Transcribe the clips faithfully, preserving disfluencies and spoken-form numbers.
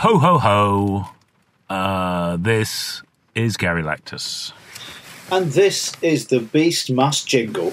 Ho, ho, ho. Uh, this is Gary Lactus. And this is the Beast Must Jingle.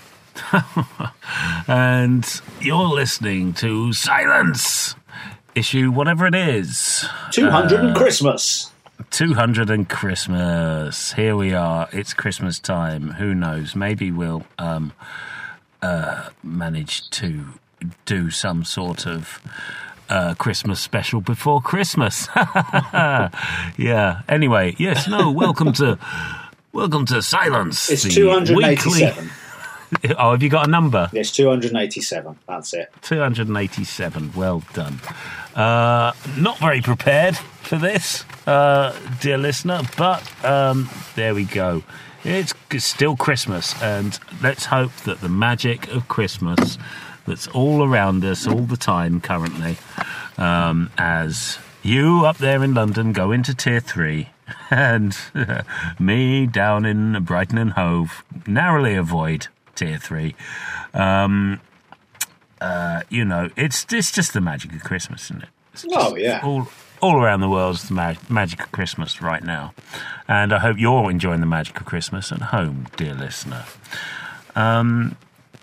And you're listening to Silence, issue whatever it is. two hundred uh, and Christmas. two hundred and Christmas. Here we are. It's Christmas time. Who knows? Maybe we'll um, uh, manage to do some sort of uh, Christmas special before Christmas. Yeah. Anyway, yes, no, welcome to... Welcome to Silence. It's two hundred eighty-seven. Weekly... Oh, have you got a number? It's two hundred eighty-seven. That's it. two hundred eighty-seven. Well done. Uh, not very prepared for this, uh, dear listener, but um, there we go. It's, it's still Christmas, and let's hope that the magic of Christmas that's all around us all the time currently, um, as you up there in London go into tier three, and uh, me down in Brighton and Hove narrowly avoid tier three. Um, uh, you know, it's it's just the magic of Christmas, isn't it? It's just Oh, yeah. All, all around the world is the ma- magic of Christmas right now. And I hope you're enjoying the magic of Christmas at home, dear listener. Um,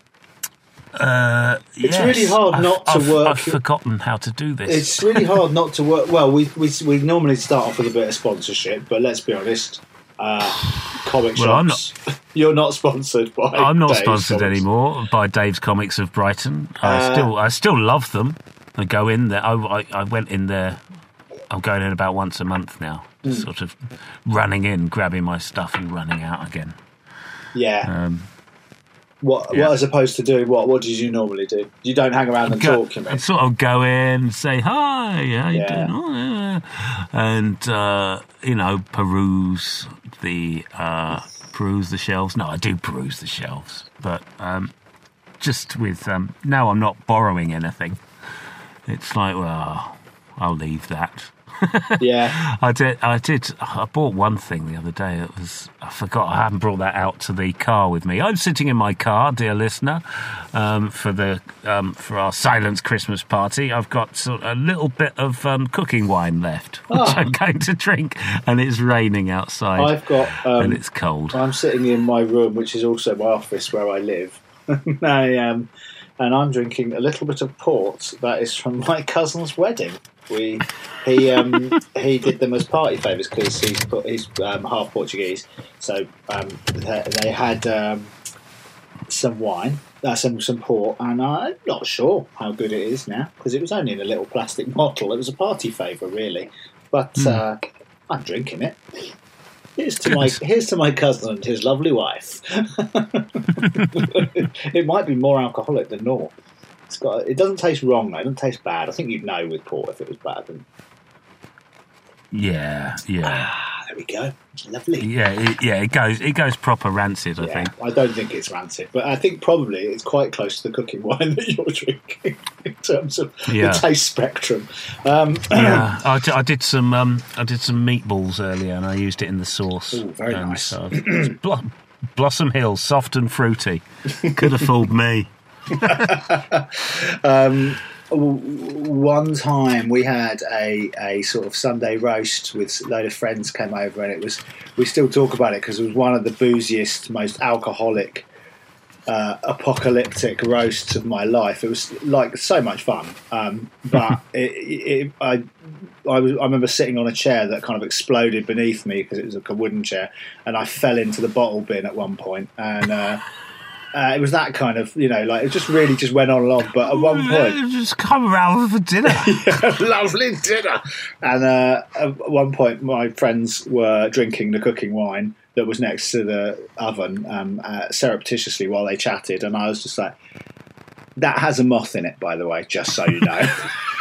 uh, It's yes, really hard I've, not to I've, work... I've forgotten how to do this. It's really hard not to work... Well, we, we, we normally start off with a bit of sponsorship, but let's be honest... Uh, comic shops. Well, I'm not, You're not sponsored by. I'm not Dave's sponsored Comics. anymore by Dave's Comics of Brighton. I Uh, still, I still love them. I go in there. I, I, I went in there. I'm going in about once a month now. Mm. Sort of running in, grabbing my stuff, and running out again. Yeah. Um, what? yeah. What as opposed to doing what? What did you normally do? You don't hang around and go, talk, you mean? I'd sort of go in, say hi, how you Yeah. doing? Oh, yeah. And uh, you know, peruse the uh, peruse the shelves. No, I do peruse the shelves, but um, just with um, now I'm not borrowing anything. It's like, well, I'll leave that. Yeah. I did. I did. I bought one thing the other day. It was. I forgot. I haven't brought that out to the car with me. I'm sitting in my car, dear listener, um, for the um, for our Silence Christmas party. I've got sort of a little bit of um, cooking wine left, which Oh. I'm going to drink, and it's raining outside. I've got... Um, and it's cold. I'm sitting in my room, which is also my office where I live. I, um, and I'm drinking a little bit of port that is from my cousin's wedding. We he um, he did them as party favours because he's put, he's um, half Portuguese, so um, they, they had um, some wine, uh, some some port, and I'm not sure how good it is now because it was only in a little plastic bottle. It was a party favour, really, but Mm. uh, I'm drinking it. Here's to my here's to my cousin and his lovely wife. It might be more alcoholic than normal. It's got. It doesn't taste wrong though. It doesn't taste bad. I think you'd know with port if it was bad. And, Yeah, yeah, ah, there we go. Lovely. yeah, it, yeah. It goes. It goes proper rancid. I Yeah, think. I don't think it's rancid, but I think probably it's quite close to the cooking wine that you're drinking in terms of Yeah. the taste spectrum. Um, Yeah, I, d- I did some. Um, I did some meatballs earlier, and I used it in the sauce. Ooh, very and nice. So it's blo- Blossom Hill, soft and fruity. Could have fooled me. um, one time we had a, a sort of Sunday roast with a load of friends came over, and it was we still talk about it because it was one of the booziest, most alcoholic, uh, apocalyptic roasts of my life. It was like so much fun, um, but it, it, I. I, was, I remember sitting on a chair that kind of exploded beneath me because it was like a wooden chair, and I fell into the bottle bin at one point, and uh, uh, it was that kind of, you know, like it just really just went on and on. But at one point, Just come around for dinner. yeah, lovely dinner, and uh, at one point, my friends were drinking the cooking wine that was next to the oven um, uh, surreptitiously while they chatted, and I was just like, "That has a moth in it, by the way, just so you know."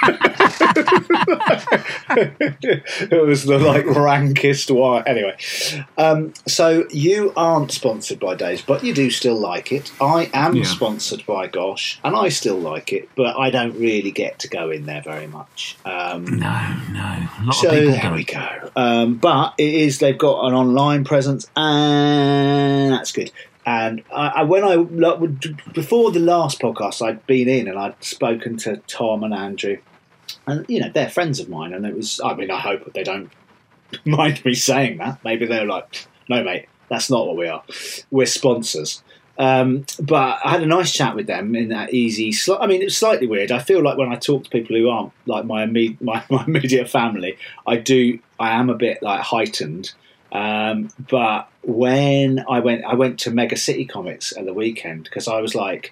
It was the like rankest wine. Anyway, um, so you aren't sponsored by Dave's, but you do still like it. I am Yeah. sponsored by Gosh, and I still like it, but I don't really get to go in there very much. Um, No, no. A lot so of people there don't. we go. Um, but it is they've got an online presence, and that's good. And I, I, when I like, before the last podcast, I'd been in and I'd spoken to Tom and Andrew, and you know they're friends of mine, and it was. I mean, I hope they don't mind me saying that. Maybe they're like, no, mate, that's not what we are. We're sponsors. Um, but I had a nice chat with them in that easy. Sli- I mean, it's slightly weird. I feel like when I talk to people who aren't like my imme- my, my immediate family, I do. I am a bit like heightened. Um, but when I went, I went to Mega City Comics at the weekend because I was like,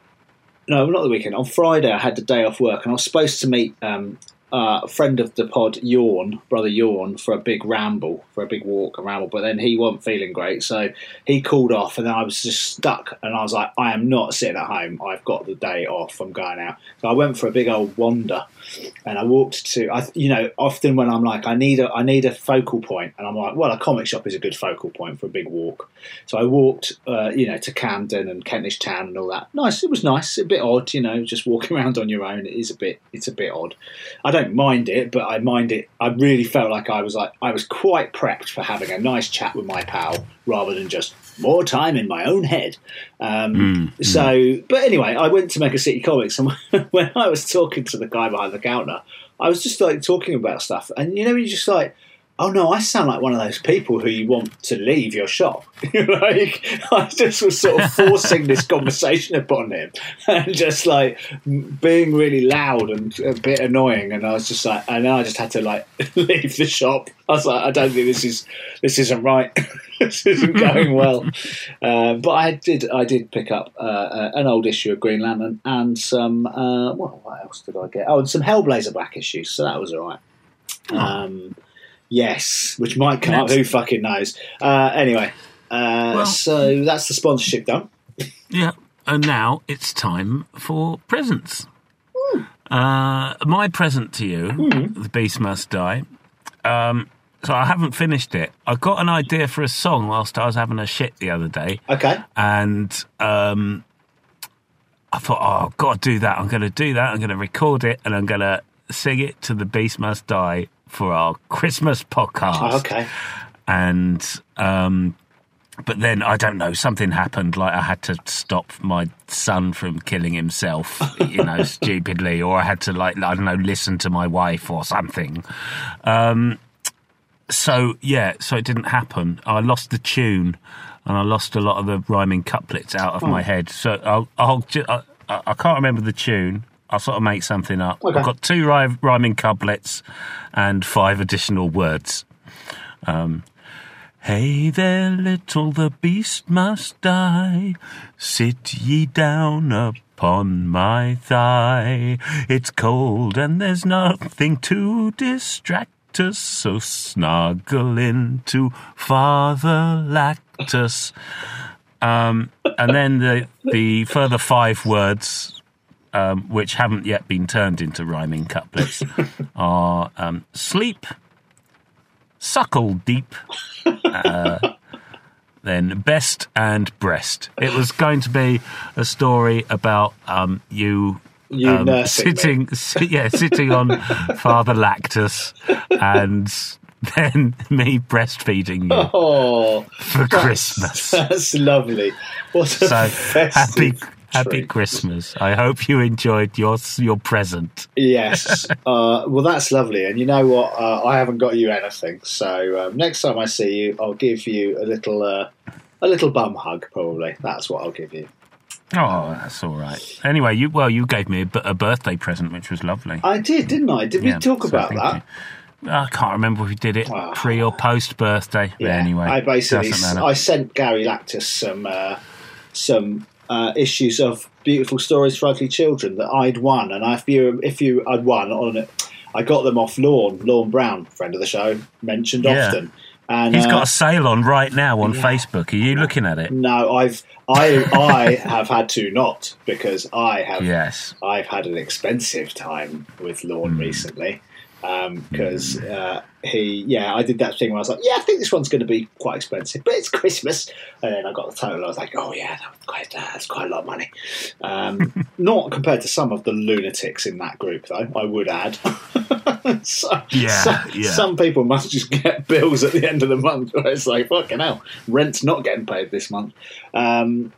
no, not the weekend. On Friday, I had the day off work, and I was supposed to meet um, uh, a friend of the pod, Yawn, brother Yawn, for a big ramble, for a big walk and ramble. But then he wasn't feeling great, so he called off, and then I was just stuck. And I was like, I am not sitting at home. I've got the day off. I'm going out. So I went for a big old wander, and I walked to. I, you know, often when I'm like, I need a, I need a focal point, and I'm like, well, a comic shop is a good focal point for a big walk. So I walked, uh, you know, to Camden and Kentish Town and all that. Nice. It was nice. A bit odd, you know, just walking around on your own. It is a bit. It's a bit odd. I don't mind it, but I mind it. I really felt like I was like I was quite prepped for having a nice chat with my pal rather than just more time in my own head. Um, mm, so, mm. But anyway, I went to Mega City Comics, and when I was talking to the guy behind the counter, I was just like talking about stuff, and you know, you're just like, oh no, I sound like one of those people who you want to leave your shop. Like, I just was sort of forcing this conversation upon him, and just like being really loud and a bit annoying. And I was just like, and then I just had to like leave the shop. I was like, I don't think this is this isn't right. This isn't going well. Uh, but I did I did pick up uh, an old issue of Green Lantern and some. Uh, well, what else did I get? Oh, and some Hellblazer back issues. So that was all right. Um, Yes, which might come Next. up. Who fucking knows? Uh, anyway, uh, well, so that's the sponsorship done. Yeah, and now it's time for presents. Mm. Uh, my present to you, mm. The Beast Must Die. Um, so I haven't finished it. I got an idea for a song whilst I was having a shit the other day. Okay. And um, I thought, oh, I've got to do that. I'm going to do that. I'm going to record it, and I'm going to sing it to The Beast Must Die for our Christmas podcast. Oh, okay. And, um, but then, I don't know, something happened, like I had to stop my son from killing himself, you know, stupidly, or I had to, like, I don't know, listen to my wife or something. Um, so, yeah, so it didn't happen. I lost the tune, and I lost a lot of the rhyming couplets out of oh. my head. So I'll, I'll ju- I, I can't remember the tune. I'll sort of make something up. Okay. I've got two rhy- rhyming couplets and five additional words. Um, hey there, little, the beast must die. Sit ye down upon my thigh. It's cold and there's nothing to distract us, so snuggle into Father Lactus. Um, and then the, the further five words... Um, which haven't yet been turned into rhyming couplets, are um, sleep, suckle deep, uh, then best and breast. It was going to be a story about um, you, you um, sitting, si- yeah, sitting on Father Lactus, and then me breastfeeding you oh, for that's, Christmas. That's lovely. What a so happy. Happy treat. Christmas. I hope you enjoyed your your present. Yes. uh, well, that's lovely. And you know what? Uh, I haven't got you anything. So um, next time I see you, I'll give you a little uh, a little bum hug, probably. That's what I'll give you. Oh, that's all right. Anyway, you well, you gave me a, a birthday present, which was lovely. I did, didn't I? Did yeah, we talk so about that? You, I can't remember if we did it oh. pre or post birthday. Yeah. Anyway, I basically I sent Gary Lactus some uh, some. Uh, issues of Beautiful Stories for Ugly Children that I'd won, and if you if you I'd won on it, I got them off Lorne Lorne Brown, friend of the show, mentioned yeah. often. And he's uh, got a sale on right now on yeah. Facebook. Are you looking at it? No, I've I I have had to not because I have yes I've had an expensive time with Lorne mm. recently. Because um, uh, he, yeah, I did that thing where I was like, yeah, I think this one's going to be quite expensive, but it's Christmas. And then I got the total. I was like, oh yeah, that's quite, that's quite a lot of money. Um, not compared to some of the lunatics in that group, though. I would add. so, yeah, so, yeah. Some people must just get bills at the end of the month where it's like, fucking hell, rent's not getting paid this month. Um,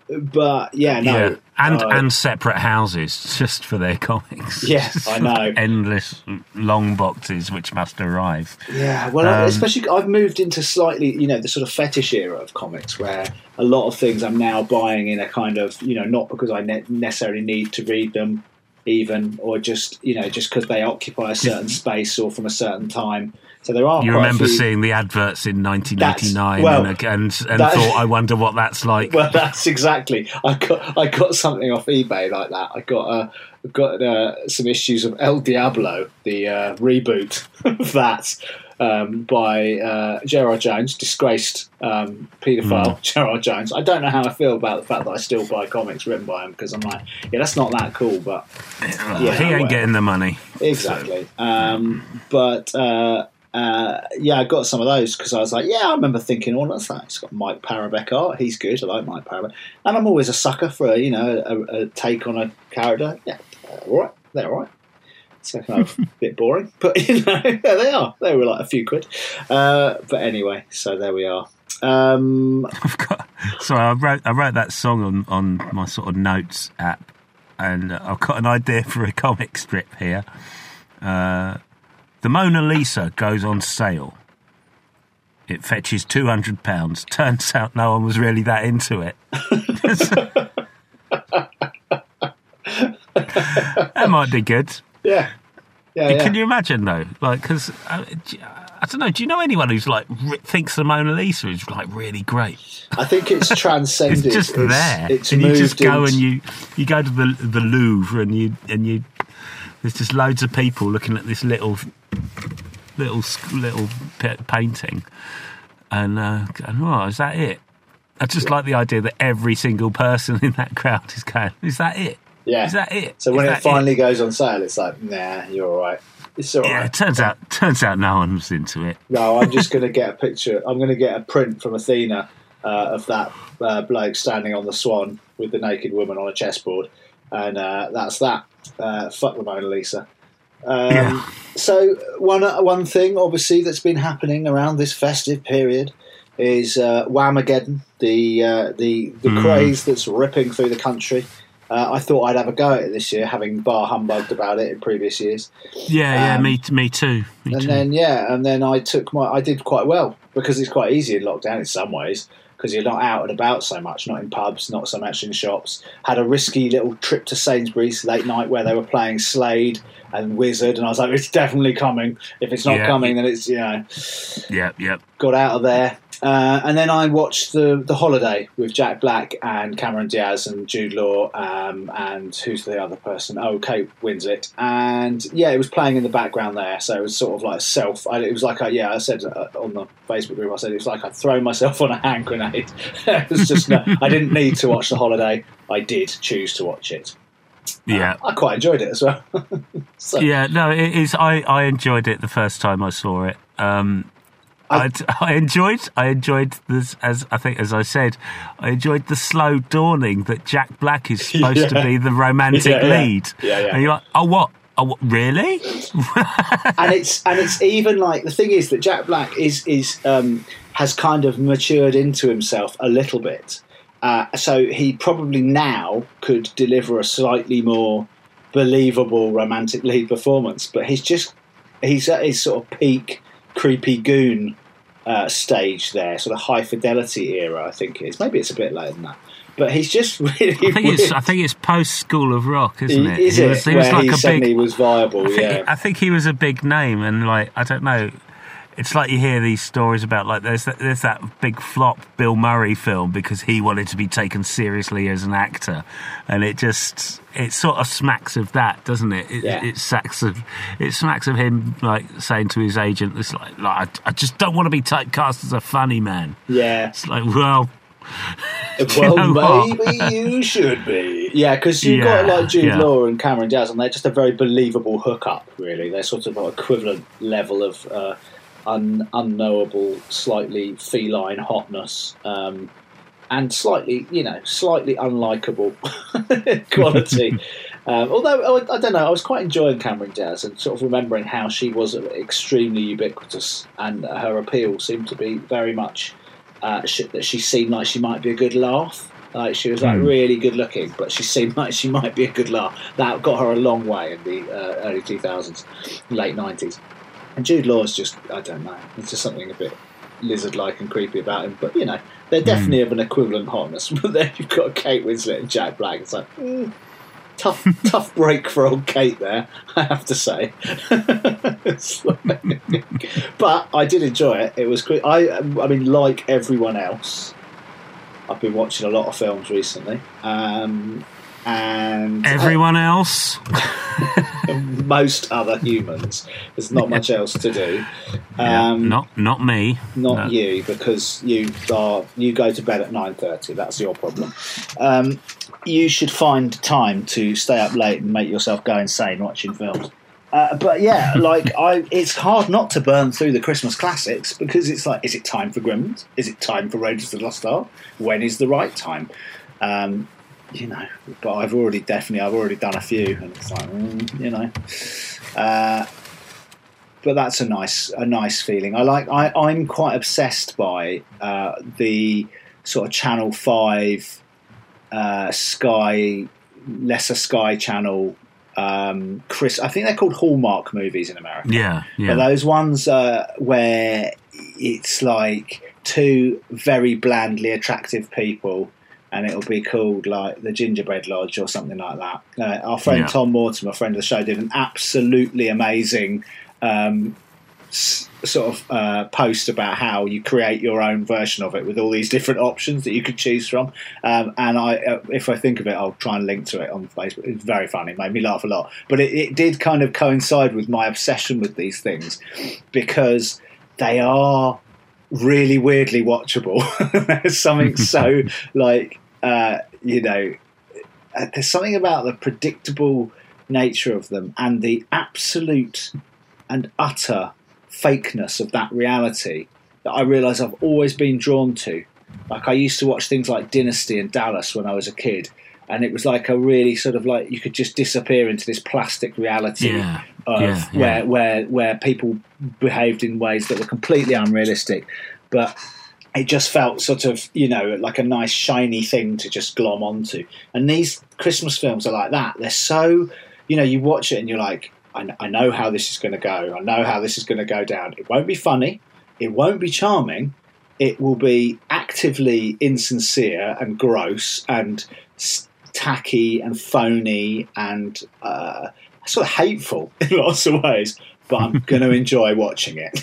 but yeah, no, yeah. and uh, and separate houses just for their comics. Yeah, I know. Endless long boxes which must arrive. Yeah, well, Um, especially I've moved into slightly, you know, the sort of fetish era of comics where a lot of things I'm now buying in a kind of, you know, not because I ne- necessarily need to read them even, or just, you know, just because they occupy a certain space or from a certain time. So there are. You quite remember a few... seeing the adverts in nineteen eighty-nine well, and and, and that... thought, I wonder what that's like. Well, that's exactly. I got I got something off eBay like that. I got uh, got uh, some issues of El Diablo, the uh, reboot of that. Um, by uh, Gerard Jones, disgraced um, paedophile mm. Gerard Jones. I don't know how I feel about the fact that I still buy comics written by him, because I'm like, yeah, that's not that cool, but yeah, yeah, he ain't whatever. Getting the money. Exactly. So. Um, but uh, uh, yeah, I got some of those because I was like, yeah, I remember thinking, oh, that's that. It's got Mike Parabeck art. He's good. I like Mike Parabeck. And I'm always a sucker for, you know, a, a take on a character. Yeah, all right. They're all right. So kind of a bit boring, but you know, there they are. They were like a few quid. Uh, but anyway, so there we are. Um, I've got, sorry, I wrote I wrote that song on, on my sort of notes app, and I've got an idea for a comic strip here. Uh, the Mona Lisa goes on sale. It fetches two hundred pounds. Turns out no one was really that into it. That might be good. Yeah. Yeah, yeah. Can you imagine though? Like, because uh, I don't know. Do you know anyone who's like re- thinks the Mona Lisa is like really great? I think it's transcended. It's just it's, there, it's and you just go into... and you you go to the the Louvre and you and you. There's just loads of people looking at this little little little painting, and uh, going, "Oh, is that it?" I just yeah. like the idea that every single person in that crowd is going, "Is that it?" Yeah. Is that it? So when Is it finally it? goes on sale, it's like, nah, you're all right. It's all yeah, right. It turns out, turns out no one was into it. No, I'm just going to get a picture. I'm going to get a print from Athena uh, of that uh, bloke standing on the swan with the naked woman on a chessboard. And uh, that's that. Uh, fuck the Mona Lisa. Um, yeah. So one uh, one thing, obviously, that's been happening around this festive period is uh, Whamageddon, the, uh, the, the mm. craze that's ripping through the country. Uh, I thought I'd have a go at it this year, having bar humbugged about it in previous years. Yeah, yeah, um, me, me too. Me and too. then, yeah, and then I took my, I did quite well because it's quite easy in lockdown in some ways because you're not out and about so much, not in pubs, not so much in shops. Had a risky little trip to Sainsbury's late night where they were playing Slade and Wizard, and I was like, it's definitely coming. If it's not yeah, coming, then it's, you know. Yeah, yeah. Got out of there. Uh, and then I watched the the Holiday with Jack Black and Cameron Diaz and Jude Law um, and who's the other person? Oh, Kate Winslet. And yeah, it was playing in the background there, so it was sort of like self. I, it was like I, yeah, I said uh, on the Facebook group, I said it was like I'd thrown myself on a hand grenade. It was just no, I didn't need to watch the Holiday. I did choose to watch it. Yeah, uh, I quite enjoyed it as well. so. Yeah, no, it is. I, I enjoyed it the first time I saw it. Um, I, I enjoyed. I enjoyed this, as I think, as I said, I enjoyed the slow dawning that Jack Black is supposed yeah. to be the romantic yeah, yeah. lead. Yeah, yeah. And you're like, oh, what? Oh, what? Really? and it's and it's even like the thing is that Jack Black is is um, has kind of matured into himself a little bit. Uh, so he probably now could deliver a slightly more believable romantic lead performance, but he's just he's at his sort of peak creepy goon uh, stage there, sort of high fidelity era. I think it is. Maybe it's a bit later than that, but he's just really. I think weird. it's. I think it's post School of Rock, isn't it? Is he it? Was, he where was like he a suddenly big. was viable. I think, yeah, I think he was a big name, and like I don't know. It's like you hear these stories about like there's that, there's that big flop Bill Murray film because he wanted to be taken seriously as an actor, and it just it sort of smacks of that, doesn't it? It, yeah. it smacks of it smacks of him like saying to his agent, "It's like, like I, I just don't want to be typecast as a funny man." Yeah, it's like well. Well, you know maybe what? you should be. Yeah, because you've yeah, got like Jude yeah. Law and Cameron Diaz, and they're just a very believable hookup, really. They're sort of an equivalent level of uh, un- unknowable, slightly feline hotness, um, and slightly, you know, slightly unlikable quality. um, although, I, I don't know, I was quite enjoying Cameron Diaz and sort of remembering how she was extremely ubiquitous, and her appeal seemed to be very much... Uh, she, that she seemed like she might be a good laugh. Like she was like Mm. really good looking, but she seemed like she might be a good laugh. That got her a long way in the uh, early two thousands, late nineties. And Jude Law's just, I don't know, there's just something a bit lizard-like and creepy about him. But, you know, they're definitely mm. of an equivalent hotness. But then you've got Kate Winslet and Jack Black. It's like, mm, tough tough break for old Kate there, I have to say. But I did enjoy it. It was great. I, I mean, like everyone else, I've been watching a lot of films recently. Um, and everyone I, else? Most other humans. There's not much else to do. Um, yeah, not not me. Not no. you, because you are you go to bed at nine thirty. That's your problem. Um, you should find time to stay up late and make yourself go insane watching films. Uh, but yeah, like I, it's hard not to burn through the Christmas classics because it's like, is it time for Gremlins? Is it time for Raiders of the Lost Ark? When is the right time? Um, you know, but I've already definitely, I've already done a few, and it's like, mm, you know, uh, but that's a nice, a nice feeling. I like, I, I'm quite obsessed by uh, the sort of Channel Five, uh, Sky, lesser Sky Channel. Um, Chris, I think they're called Hallmark movies in America. Yeah, yeah. But those ones uh, where it's like two very blandly attractive people, and it'll be called like the Gingerbread Lodge or something like that. Uh, our friend yeah. Tom Mortimer, a friend of the show, did an absolutely amazing um, s- sort of uh, post about how you create your own version of it with all these different options that you could choose from. Um, and I, uh, if I think of it, I'll try and link to it on Facebook. It's very funny. It made me laugh a lot. But it, it did kind of coincide with my obsession with these things because they are really weirdly watchable. There's something so like, uh, you know, uh, there's something about the predictable nature of them and the absolute and utter fakeness of that reality that I realise I've always been drawn to. Like I used to watch things like Dynasty and Dallas when I was a kid, and it was like a really sort of like you could just disappear into this plastic reality yeah. of yeah, yeah. where where where people behaved in ways that were completely unrealistic, but it just felt sort of, you know, like a nice shiny thing to just glom onto. And these Christmas films are like that. They're so, you know, you watch it and you're like, I, I know how this is going to go. I know how this is going to go down. It won't be funny. It won't be charming. It will be actively insincere and gross and tacky and phony and uh, sort of hateful in lots of ways. But I'm going to enjoy watching it.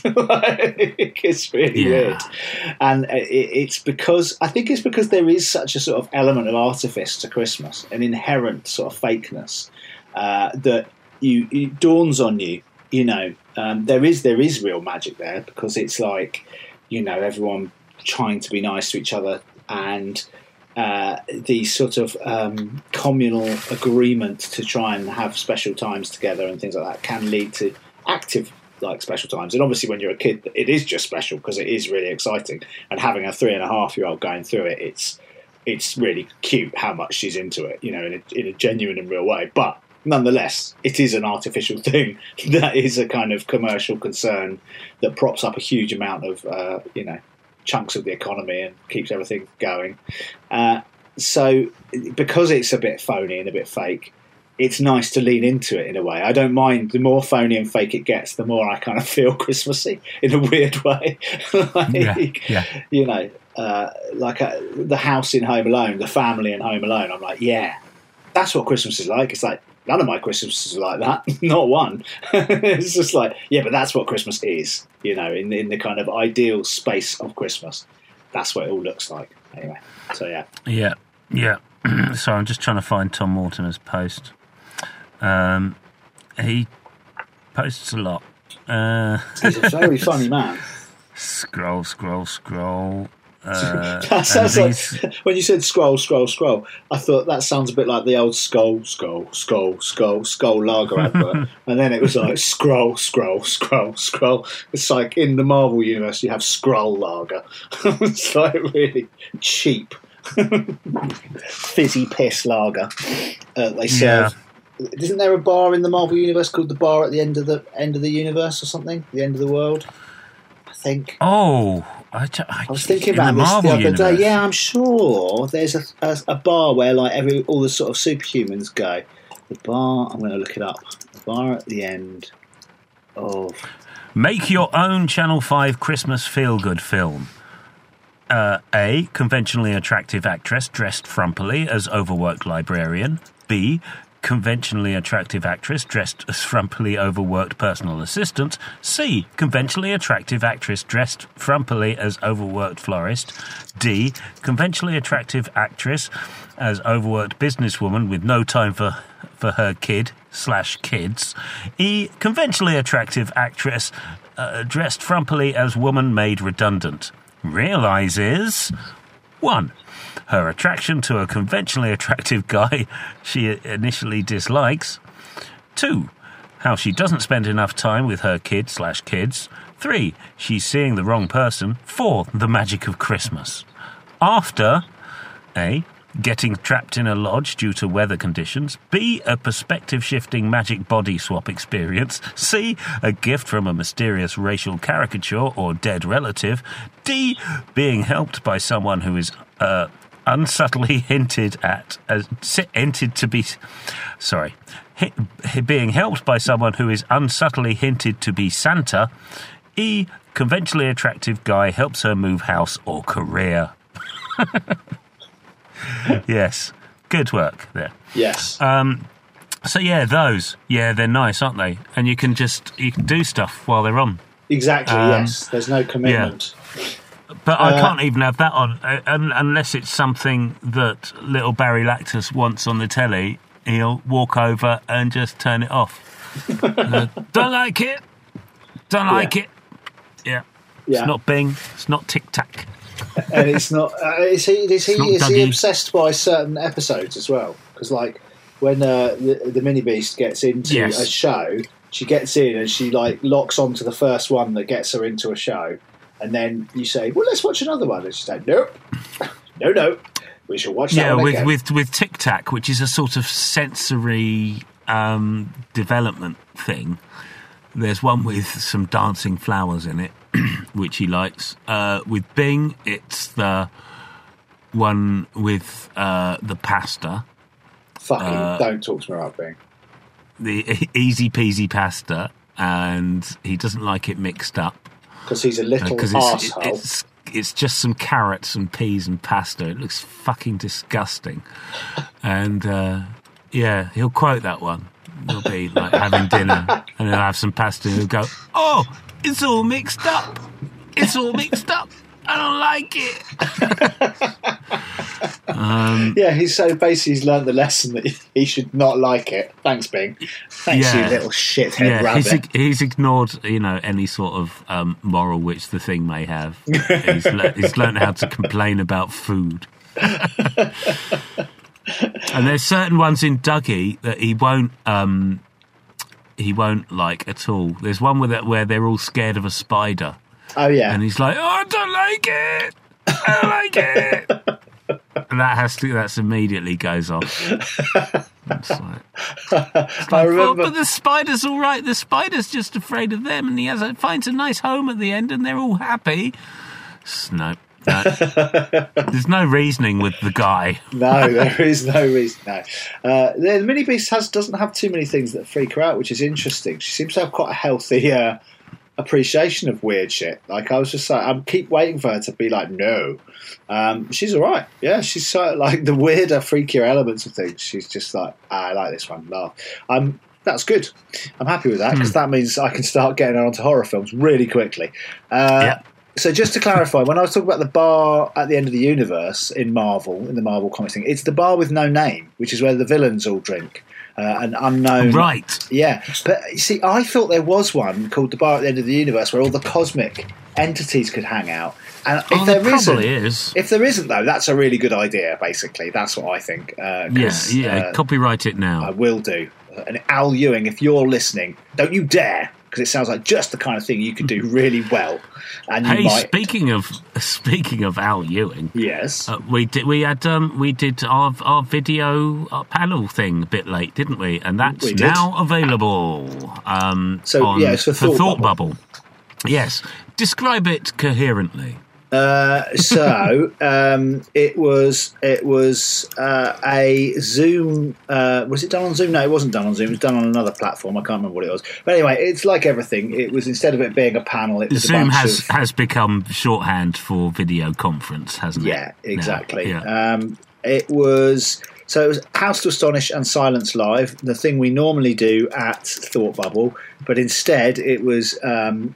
It's really yeah. weird. And it, it's because, I think it's because there is such a sort of element of artifice to Christmas, an inherent sort of fakeness uh, that you it dawns on you, you know, um, there is there is real magic there because it's like, you know, everyone trying to be nice to each other and uh, the sort of um, communal agreement to try and have special times together and things like that can lead to active like special times. And obviously when you're a kid it is just special because it is really exciting, and having a three and a half year old going through it, it's it's really cute how much she's into it, you know, in a, in a genuine and real way. But nonetheless, it is an artificial thing that is a kind of commercial concern that props up a huge amount of uh, you know, chunks of the economy and keeps everything going. Uh, so because it's a bit phony and a bit fake, it's nice to lean into it in a way. I don't mind. The more phony and fake it gets, the more I kind of feel Christmassy in a weird way. like, yeah, yeah. You know, uh, like uh, the house in Home Alone, the family in Home Alone. I'm like, yeah, that's what Christmas is like. It's like, none of my Christmases are like that. Not one. It's just like, yeah, but that's what Christmas is, you know, in, in the kind of ideal space of Christmas. That's what it all looks like. Anyway, so yeah. Yeah, yeah. Sorry, I'm just trying to find Tom Mortimer's post. Um, he posts a lot. Uh, He's a very funny man. Scroll, scroll, scroll. Uh, that sounds these... like, when you said scroll, scroll, scroll, I thought that sounds a bit like the old Skull, Skull, Skull, Skull, Skull Lager advert. And then it was like scroll, scroll, scroll, scroll. It's like in the Marvel universe you have Skrull Lager. It's like really cheap, fizzy piss lager. Uh, they serve. Yeah. Isn't there a bar in the Marvel universe called the Bar at the end of the end of the universe or something? The end of the world, I think. Oh, I, I, I was thinking in about the this Marvel the other universe. day. Yeah, I'm sure there's a, a, a bar where like every all the sort of superhumans go. The bar. I'm going to look it up. The bar at the end of. Make your own Channel five Christmas feel-good film. Uh, A. Conventionally attractive actress dressed frumpily as overworked librarian. B. Conventionally attractive actress dressed as frumpily overworked personal assistant. C. Conventionally attractive actress dressed frumpily as overworked florist. D. Conventionally attractive actress as overworked businesswoman with no time for for her kid slash kids. E. Conventionally attractive actress uh, dressed frumpily as woman made redundant. Realizes one. Her attraction to a conventionally attractive guy she initially dislikes. Two. How she doesn't spend enough time with her kid slash kids. Three. She's seeing the wrong person. Four. The magic of Christmas. After A. Getting trapped in a lodge due to weather conditions. B. A perspective-shifting magic body swap experience. C. A gift from a mysterious racial caricature or dead relative. D. Being helped by someone who is uh, unsubtly hinted at as hinted to be sorry, hit, being helped by someone who is unsubtly hinted to be Santa. E. Conventionally attractive guy helps her move house or career. Yes, good work there. Yes. Um, so yeah, those. Yeah, they're nice, aren't they? And you can just you can do stuff while they're on. Exactly. Um, yes. There's no commitment. Yeah. But Uh, I can't even have that on uh, un- unless it's something that little Barry Lactus wants on the telly. He'll walk over and just turn it off. uh, don't like it. Don't like Yeah. it. Yeah. Yeah. It's not Bing. It's not Tic Tac. And it's not. Uh, is he? Is he? It's not Is he Dougie. obsessed by certain episodes as well? Because like when uh, the, the mini beast gets into Yes. a show, she gets in and she like locks onto the first one that gets her into a show, and then you say, "Well, let's watch another one," and she's like, "Nope, no, no, we shall watch that Yeah, one with, again." with with Tic Tac, which is a sort of sensory um, development thing. There's one with some dancing flowers in it, which he likes. Uh, with Bing, it's the one with uh, the pasta, Fucking uh, don't talk to me about Bing. the easy peasy pasta, and he doesn't like it mixed up Because he's a little because it's, arsehole. it, it's it's just some carrots and peas and pasta. It looks fucking disgusting, and uh, yeah, he'll quote that one. He'll be like having dinner and he'll have some pasta and he'll go, "Oh, it's all mixed up. It's all mixed up. I don't like it." um, Yeah, he's so basically he's learned the lesson that he should not like it. Thanks, Bing. Thanks, Yeah. you little shithead yeah, rabbit. he's, he's ignored, you know, any sort of um, moral which the thing may have. He's, le- he's learned how to complain about food. And there's certain ones in Dougie that he won't um, he won't like at all. There's one with it where they're all scared of a spider, Oh yeah, and he's like, "Oh, I don't like it. I don't like it." And that has to that's immediately goes off. It's like, it's I like, remember. "Oh, but the spider's all right. The spider's just afraid of them, and he has a, finds a nice home at the end, and they're all happy." No, no. There's no reasoning with the guy. No, there is no reason. No, uh, the mini beast has doesn't have too many things that freak her out, which is interesting. She seems to have quite a healthy uh, appreciation of weird shit. Like I was just like, I keep waiting for her to be like, no. Um, she's all right. Yeah, she's so like the weirder, freakier elements of things. She's just like, ah, I like this one. Laugh. Um, that's good. I'm happy with that because Hmm. that means I can start getting her onto horror films really quickly. Uh, Yeah. So just to clarify, when I was talking about the bar at the end of the universe in Marvel, in the Marvel comics thing, it's the bar with no name, which is where the villains all drink. Uh, an unknown... Right. Yeah. But, you see, I thought there was one called the bar at the end of the universe where all the cosmic entities could hang out. And if Oh, there there probably isn't, is. if there isn't, though, that's a really good idea, basically. That's what I think. Uh, Yeah, 'cause, yeah. uh, Copyright it I now. will do. And Al Ewing, if you're listening, don't you dare, because it sounds like just the kind of thing you could do really well. And you Hey, might... speaking of speaking of Al Ewing, Yes. uh, we did we had um, we did our our video uh, panel thing a bit late, didn't we? And that's We did. now available. Um, So, on, yeah, it's for Thought Thought Bubble. Bubble. Yes, describe it coherently. Uh, so um, it was it was uh, a Zoom. Uh, was it done on Zoom? No, it wasn't done on Zoom. It was done on another platform. I can't remember what it was. But anyway, it's like everything. It was, instead of it being a panel, it was Zoom a bunch has of, has become shorthand for video conference, hasn't it? yeah, exactly. Yeah. Yeah. Um, it was. So it was House to Astonish and Silence Live, the thing we normally do at Thought Bubble, but instead it was um,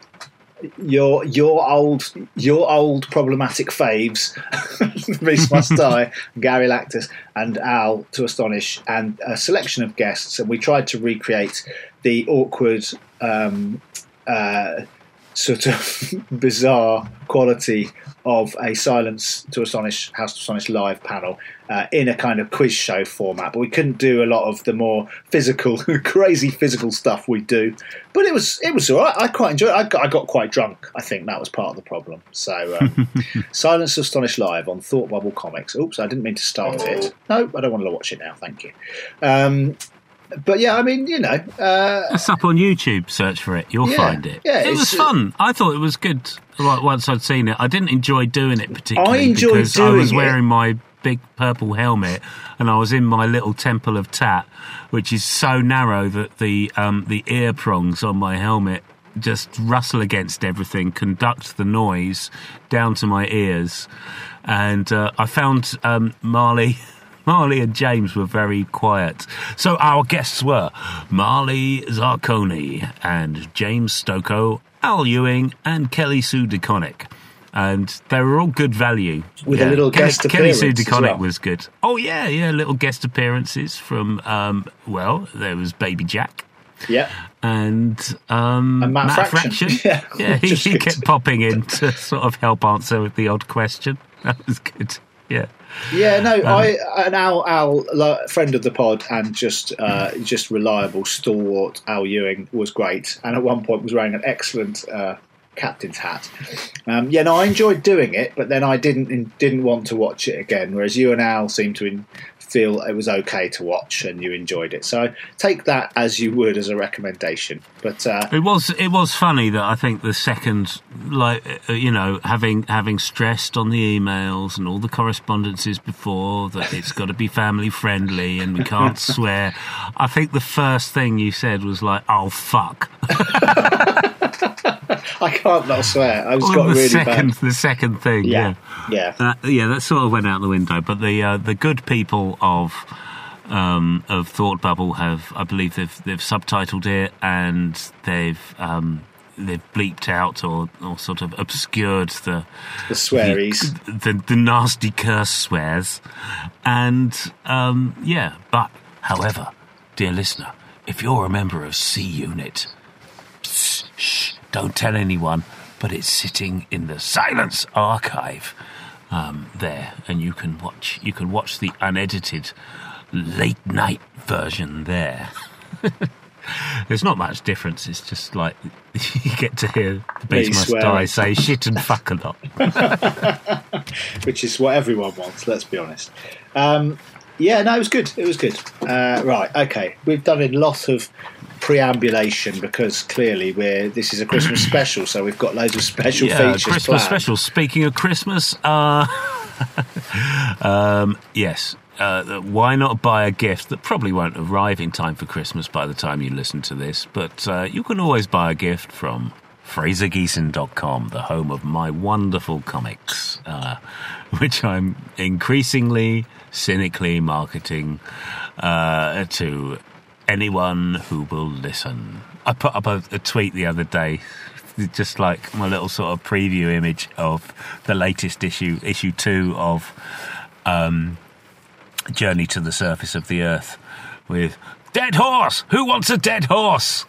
your your old your old problematic faves, Reese Must Die, Gary Lactus, and Al to Astonish, and a selection of guests, and we tried to recreate the awkward, um, uh, sort of bizarre quality of a Silence to Astonish, House to Astonish live panel uh, in a kind of quiz show format. But we couldn't do a lot of the more physical, crazy physical stuff we do. But it was it was all right. I quite enjoyed it. I got, I got quite drunk. I think that was part of the problem. So um, Silence to Astonish live on Thought Bubble Comics. Oops, I didn't mean to start it. No, I don't want to watch it now. Thank you. Um, But yeah, I mean, you know, uh, it's up on YouTube. Search for it; you'll yeah, find it. Yeah, it was fun. I thought it was good. Like, once I'd seen it, I didn't enjoy doing it particularly I enjoyed because doing I was it. wearing my big purple helmet and I was in my little temple of Tat, which is so narrow that the um, the ear prongs on my helmet just rustle against everything, conduct the noise down to my ears, and uh, I found um, Marley. Marley and James were very quiet. So our guests were Marley Zarconi and James Stocco, Al Ewing and Kelly Sue DeConnick. And they were all good value. With yeah. a little Kelly, guest Kelly appearance Sue as DeConnick well. was good. Oh, yeah, yeah, little guest appearances from, um, well, there was Baby Jack. Yeah. And, um, And Matt, Matt Fraction. Fraction. Yeah, yeah, he, just he good. kept popping in to sort of help answer the odd question. That was good. Yeah. Yeah, no, Um, I an Al, Al, lo- friend of the pod and just uh, just reliable, stalwart Al Ewing was great, and at one point was wearing an excellent uh, captain's hat. Um, yeah, no, I enjoyed doing it, but then I didn't didn't want to watch it again. Whereas you and Al seemed to in, feel it was okay to watch, and you enjoyed it. So take that as you would as a recommendation. But uh, It was it was funny that I think the second, like uh, you know, having having stressed on the emails and all the correspondences before that it's got to be family friendly and we can't swear. I think the first thing you said was like, "Oh fuck." I can't not swear. I was Well, got the really second, bad. the second thing, yeah, Yeah, Uh, yeah, that sort of went out the window. But the uh, the good people of um, of Thought Bubble have, I believe, they've they've subtitled it and they've um, they've bleeped out or, or sort of obscured the the swearies. the, the, the nasty curse swears, and um, yeah. But however, dear listener, if you're a member of C Unit, shh, shh, don't tell anyone. But it's sitting in the Silence Archive um, there, and you can watch. You can watch the unedited late night version there. There's not much difference. It's just like you get to hear the Beast Me Must swearing. Die say shit and fuck a lot. Which is what everyone wants, let's be honest. Um, yeah, no, it was good. It was good. Uh, right, okay. We've done a lot of preambulation because clearly we're this is a Christmas special, so we've got loads of special Yeah, features Christmas planned. special. Speaking of Christmas, uh, um, yes. Uh, why not buy a gift that probably won't arrive in time for Christmas by the time you listen to this? But uh, you can always buy a gift from Fraser Geeson dot com, the home of my wonderful comics, uh, which I'm increasingly cynically marketing uh, to anyone who will listen. I put up a, a tweet the other day, just like my little sort of preview image of the latest issue, issue two of um, Journey to the Surface of the Earth, with "Dead horse! Who wants a dead horse?"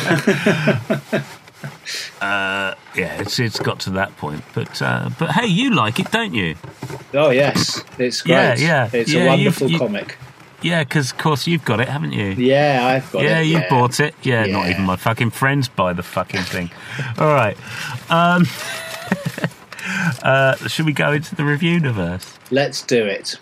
uh, yeah, it's it's got to that point. But uh, but hey, you like it, don't you? Oh yes, it's great. Yeah, yeah. It's Yeah, a wonderful you've- you- comic. Yeah, because of course you've got it, haven't you? Yeah, I've got Yeah, it. you bought it. Yeah, not Yeah. even my fucking friends buy the fucking thing. All right. Um, uh, should we go into the review universe? Let's do it.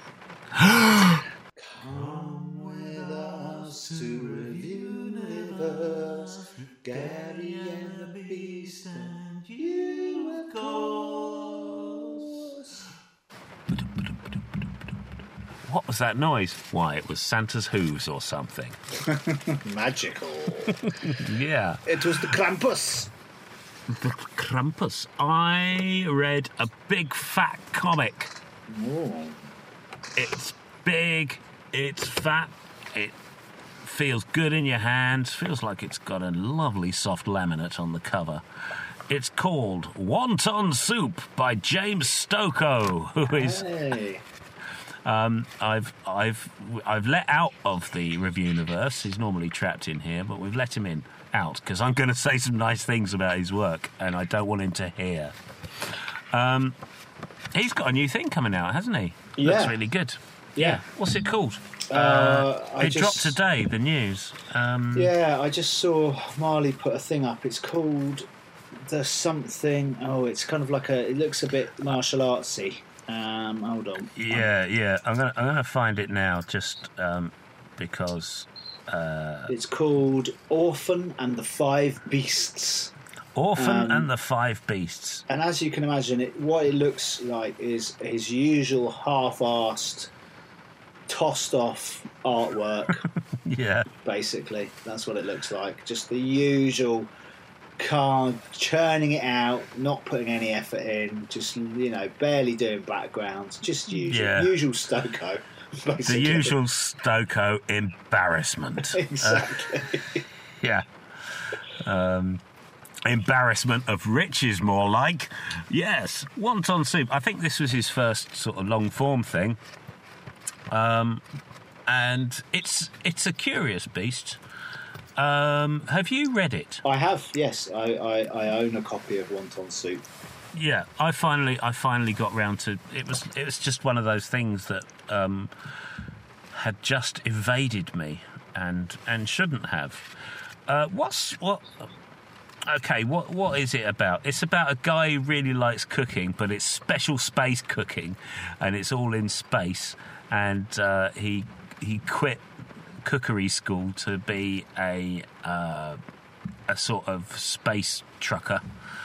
what was that noise? Why, it was Santa's hooves or something. Magical. Yeah. It was the Krampus. The Krampus. I read a big fat comic. Ooh. It's big, it's fat, it feels good in your hands, feels like it's got a lovely soft laminate on the cover. It's called Wonton Soup by James Stokoe, who is... Hey. Um, I've I've I've let out of the review universe. He's normally trapped in here, but we've let him in out because I'm going to say some nice things about his work, and I don't want him to hear. Um, he's got a new thing coming out, hasn't he? Yeah. Looks really good. Yeah. What's it called? Uh, Uh, I it just- dropped today. The news. Um, Yeah, I just saw Marley put a thing up. It's called the something. Oh, it's kind of like a. It looks a bit martial artsy. Um, hold on. Yeah, yeah. I'm gonna I'm gonna find it now, just um, because uh, It's called Orphan and the Five Beasts. Orphan Um, and the Five Beasts. And as you can imagine, it, what it looks like is his usual half-assed, tossed-off artwork. Yeah, Basically, that's what it looks like. Just the usual card, churning it out, not putting any effort in, just, you know, barely doing backgrounds. Just usual, Yeah. usual Stokoe. the Basically. usual Stokoe embarrassment. Exactly. Uh, yeah. Um, embarrassment of riches, more like. Yes, Wonton Soup. I think this was his first sort of long form thing. Um, and it's it's a curious beast. Um, have you read it? I have, yes. I, I, I own a copy of Wonton Soup. Yeah, I finally I finally got round to it. Was it was just one of those things that um, had just evaded me and and shouldn't have. Uh, what's what? Okay, what what is it about? It's about a guy who really likes cooking, but it's special space cooking, and it's all in space. And uh, he he quit cookery school to be a uh, a sort of space trucker.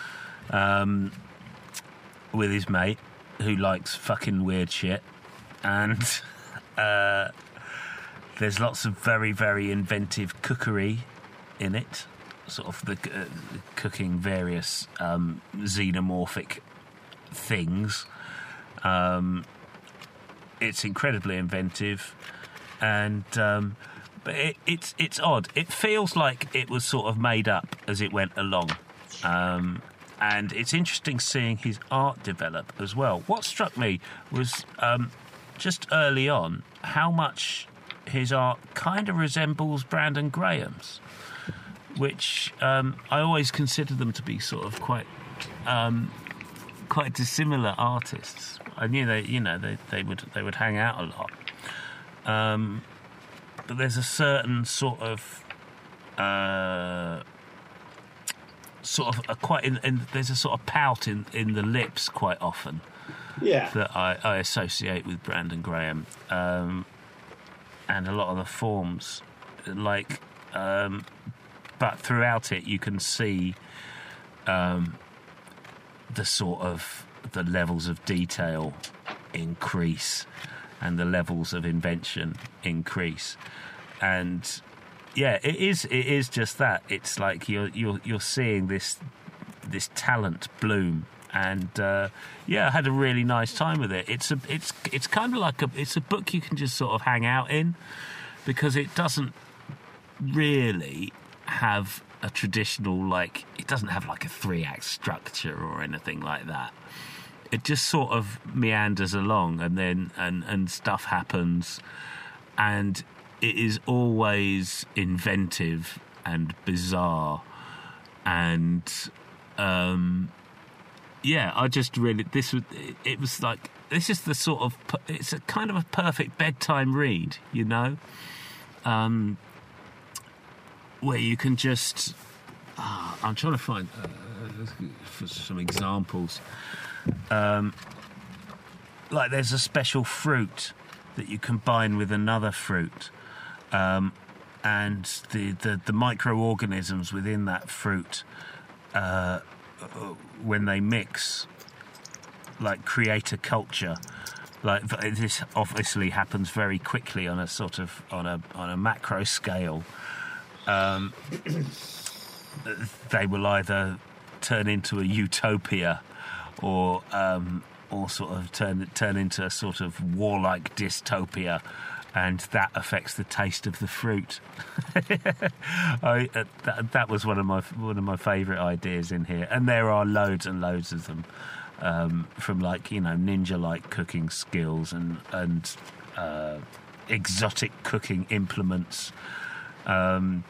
Um, with his mate who likes fucking weird shit, and uh, there's lots of very very inventive cookery in it, sort of the uh, cooking various um, xenomorphic things. Um, it's incredibly inventive, and um, but it, it's it's odd. It feels like it was sort of made up as it went along. Um, And it's interesting seeing his art develop as well. What struck me was um, just early on how much his art kind of resembles Brandon Graham's, which um, I always consider them to be sort of quite um, quite dissimilar artists. I knew they, you know, they, they would they would hang out a lot, um, but there's a certain sort of. Uh, Sort of a quite in, in, there's a sort of pout in, in the lips quite often Yeah. that I, I associate with Brandon Graham, um, and a lot of the forms, like, um, but throughout it you can see um, the sort of the levels of detail increase and the levels of invention increase, and. Yeah, it is. It is just that. It's like you're you're you're seeing this this talent bloom, and uh, yeah, I had a really nice time with it. It's a it's it's kind of like a it's a book you can just sort of hang out in, because it doesn't really have a traditional, like, it doesn't have like a three act structure or anything like that. It just sort of meanders along, and then and and stuff happens, and. It is always inventive and bizarre, and um, yeah, I just really this was it, it was like this is the sort of it's a kind of a perfect bedtime read, you know, um, where you can just uh, I'm trying to find uh, for some examples, um, like there's a special fruit that you combine with another fruit. Um, and the, the, the microorganisms within that fruit, uh, when they mix, like create a culture like this obviously happens very quickly on a sort of on a on a macro scale. Um, they will either turn into a utopia, or um, or sort of turn turn into a sort of warlike dystopia, and that affects the taste of the fruit. I, uh, that, that was one of my one of my favourite ideas in here, and there are loads and loads of them, um, from like you know ninja-like cooking skills and and uh, exotic cooking implements. Um,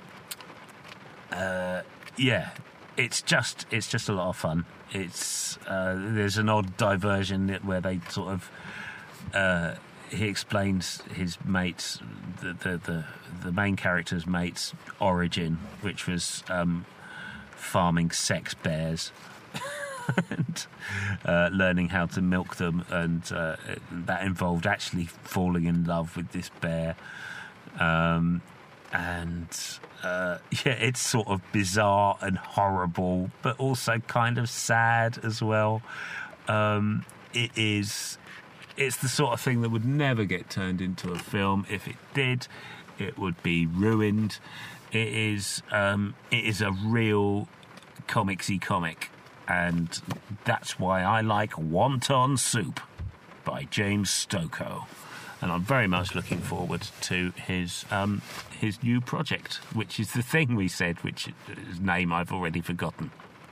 uh, yeah, it's just it's just a lot of fun. It's uh, there's an odd diversion where they sort of. Uh, He explains his mate's, the, the the the main character's mate's origin, which was um, farming sex bears and uh, learning how to milk them, and uh, that involved actually falling in love with this bear. Um, and uh, yeah, it's sort of bizarre and horrible, but also kind of sad as well. Um, it is. It's the sort of thing that would never get turned into a film. If it did, it would be ruined. It is um, it is a real comicsy comic, and that's why I like Wonton Soup by James Stokoe, and I'm very much looking forward to his um, his new project, which is The Thing We Said, which his name I've already forgotten.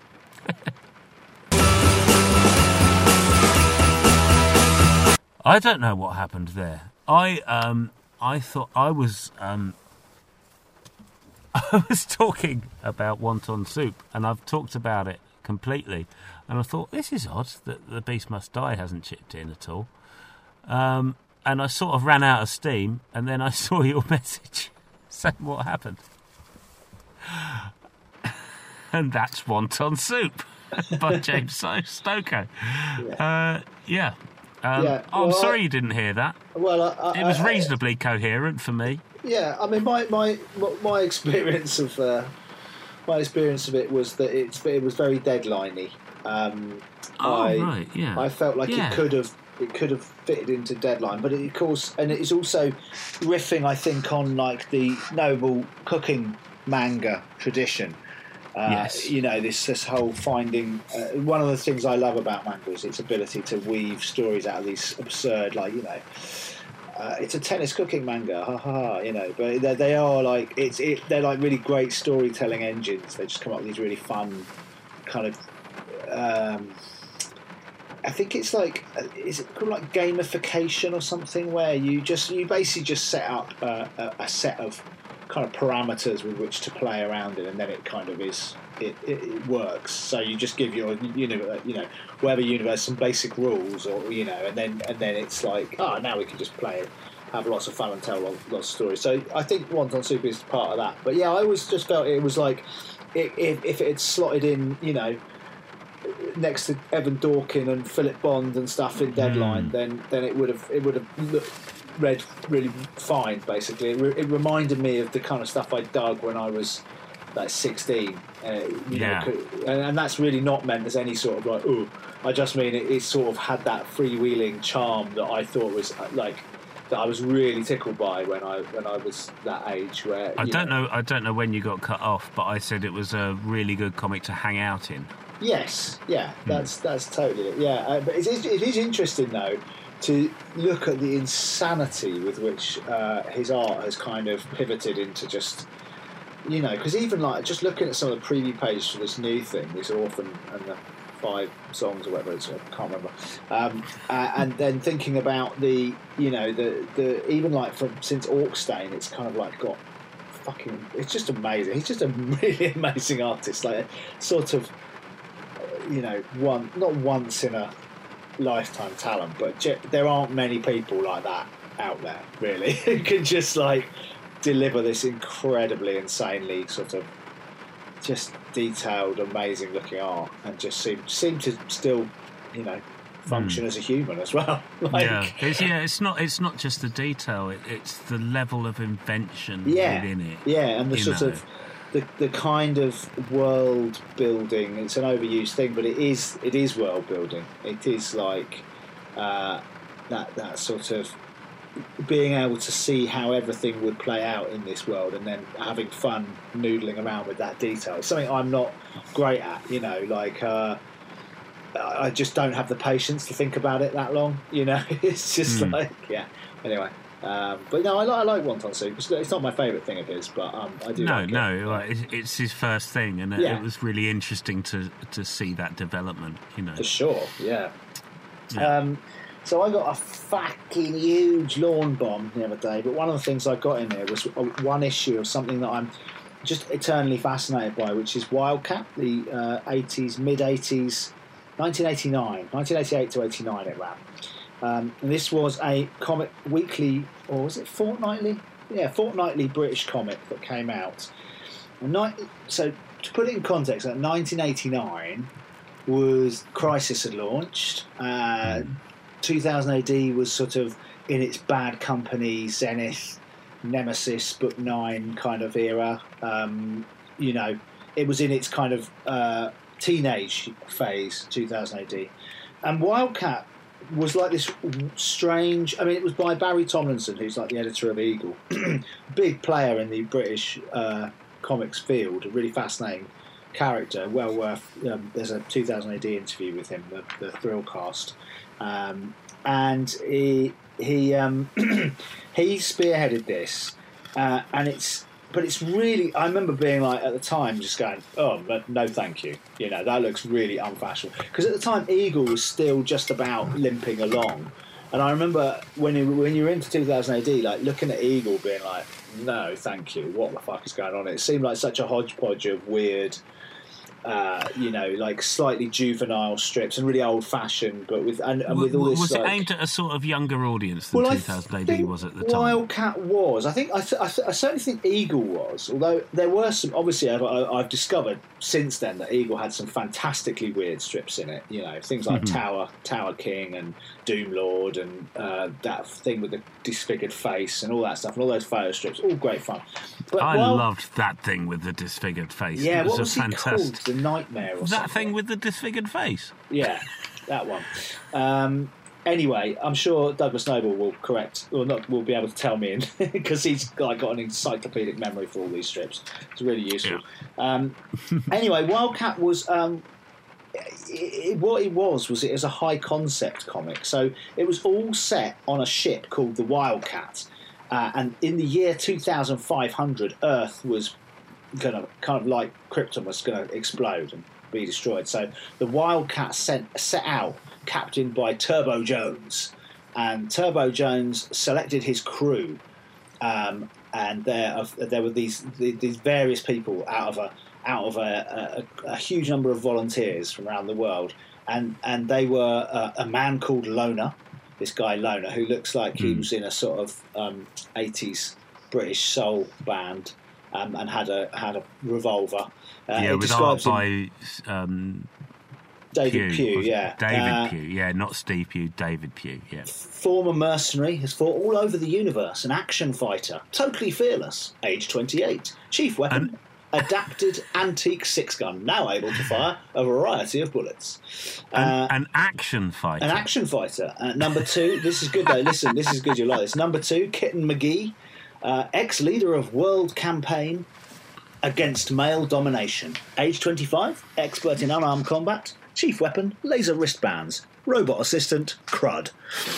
I don't know what happened there. I um I thought I was um I was talking about Wonton Soup, and I've talked about it completely, and I thought this is odd that The Beast Must Die hasn't chipped in at all. Um, and I sort of ran out of steam, and then I saw your message saying what happened, and that's Wonton Soup by James Stokoe. Yeah. Uh, yeah. Um, yeah, well, I'm sorry I, you didn't hear that. Well, I, I, it was I, reasonably I, coherent for me. Yeah, I mean, my my my experience of uh, my experience of it was that it's it was very deadliney. Um, oh I, right, yeah. I felt like yeah. it could have it could have fitted into deadline, but it, of course, and it is also riffing, I think, on like the noble cooking manga tradition. Uh, yes. You know, this this whole finding... Uh, one of the things I love about manga is its ability to weave stories out of these absurd, like, you know... Uh, it's a tennis cooking manga, ha ha ha, you know, but they, they are like... it's it, they're like really great storytelling engines. They just come up with these really fun kind of... Um, I think it's like... Is it called like gamification or something, where you just... You basically just set up a, a, a set of... kind of parameters with which to play around in, and then it kind of is it, it, it works. So you just give your you know you know whatever universe some basic rules, or you know, and then and then it's like oh now we can just play it, have lots of fun and tell lots of stories. So I think Wonton Soup is part of that. But yeah, I always just felt it was like it, if, if it had slotted in, you know, next to Evan Dorkin and Philip Bond and stuff in Deadline, mm. then then it would have it would have looked read really fine. Basically, it, re- it reminded me of the kind of stuff I dug when I was like sixteen. Uh, you yeah, know, and, and that's really not meant as any sort of like. Oh, I just mean it, it sort of had that freewheeling charm that I thought was like that I was really tickled by when I when I was that age. Where I don't know, know, I don't know when you got cut off, but I said it was a really good comic to hang out in. Yes, yeah, that's that's totally it. Yeah, uh, but it is, it is interesting though to look at the insanity with which uh, his art has kind of pivoted into just, you know, because even like just looking at some of the preview pages for this new thing, this Orphan and the five songs or whatever it's, I can't remember, um, uh, and then thinking about the, you know, the the even like from since Orkstein, it's kind of like got fucking, it's just amazing. He's just a really amazing artist, like sort of, you know, one not once in a lifetime talent, but je- there aren't many people like that out there really who can just like deliver this incredibly insanely sort of just detailed, amazing looking art, and just seem seem to still, you know, function mm. as a human as well. Like, yeah, it's, yeah, it's not it's not just the detail; it, it's the level of invention yeah, within it. Yeah, and the sort know. of the the kind of world building. It's an overused thing, but it is it is world building. It is like uh, that that sort of being able to see how everything would play out in this world, and then having fun noodling around with that detail. It's something I'm not great at, you know. Like uh, I just don't have the patience to think about it that long, you know. It's just mm. like yeah. Anyway. Um, but no, I, li- I like Wonton Soup. It's, it's not my favourite thing of his, but um, I do. No, like no, it. like, it's, it's his first thing, and yeah. it was really interesting to to see that development. You know, for sure, yeah. yeah. Um, so I got a fucking huge lawn bomb the other day, but one of the things I got in there was one issue of something that I'm just eternally fascinated by, which is Wildcat, the uh, eighties, mid eighties, nineteen eighty-nine, nineteen eighty-eight to eighty-nine it ran. Um, and this was a comic weekly, or was it fortnightly? Yeah, fortnightly British comic that came out. And ni- so to put it in context, like nineteen eighty-nine was Crisis had launched. Uh, two thousand A D was sort of in its Bad Company, Zenith, Nemesis, Book Nine kind of era. Um, you know, it was in its kind of uh, teenage phase, two thousand A D. And Wildcat was like this strange. I mean, it was by Barry Tomlinson, who's like the editor of Eagle, big player in the British uh, comics field, a really fascinating character, well worth. Um, there's a two thousand A D interview with him, the, the Thrillcast, um, and he he um, he spearheaded this, uh, and it's. But it's really, I remember being like, at the time, just going, oh, but no thank you. You know, that looks really unfashionable. Because at the time, Eagle was still just about limping along. And I remember when you, when you were into two thousand A D, like, looking at Eagle being like, no, thank you, what the fuck is going on? It seemed like such a hodgepodge of weird, uh, you know, like slightly juvenile strips and really old-fashioned, but with and, and with all this. Was it like, aimed at a sort of younger audience than well, two thousand A D was at the time? Wildcat was. I think. I, th- I, th- I certainly think Eagle was. Although there were some. Obviously, I've, I've discovered since then that Eagle had some fantastically weird strips in it. You know, things like mm-hmm. Tower, Tower King, and Doom Lord, and uh, that thing with the disfigured face, and all that stuff, and all those photo strips. All great fun. But I while, loved that thing with the disfigured face. Yeah, it was what was a it fantastic... called? The Nightmare or that something. thing with the disfigured face. Yeah, that one. Um, anyway, I'm sure Douglas Noble will correct, or not, will be able to tell me, because he's like got an encyclopedic memory for all these strips. It's really useful. Yeah. Um, anyway, Wildcat was. Um, It, it, what it was was it was a high concept comic, so it was all set on a ship called the Wildcat, uh, and in the year two thousand five hundred, Earth was gonna kind of like Krypton was gonna explode and be destroyed. So the Wildcat sent, set out, captained by Turbo Jones, and Turbo Jones selected his crew, um, and there there were these these various people out of a out of a, a, a huge number of volunteers from around the world, and and they were uh, a man called Loner, this guy Loner, who looks like mm. he was in a sort of um, eighties British soul band, um, and had a had a revolver. Uh, yeah, with art by um, David Pugh, Pugh yeah, David uh, Pugh, yeah, not Steve Pugh, David Pugh, yeah. Former mercenary, has fought all over the universe, an action fighter, totally fearless, age twenty-eight, chief weapon. And- adapted antique six-gun, now able to fire a variety of bullets. An, uh, an action fighter. An action fighter. Uh, number two, this is good though, listen, this is good, you'll like this. Number two, Kitten McGee, uh, ex-leader of World Campaign Against Male Domination. Age twenty-five, expert in unarmed combat, chief weapon, laser wristbands, robot assistant, crud.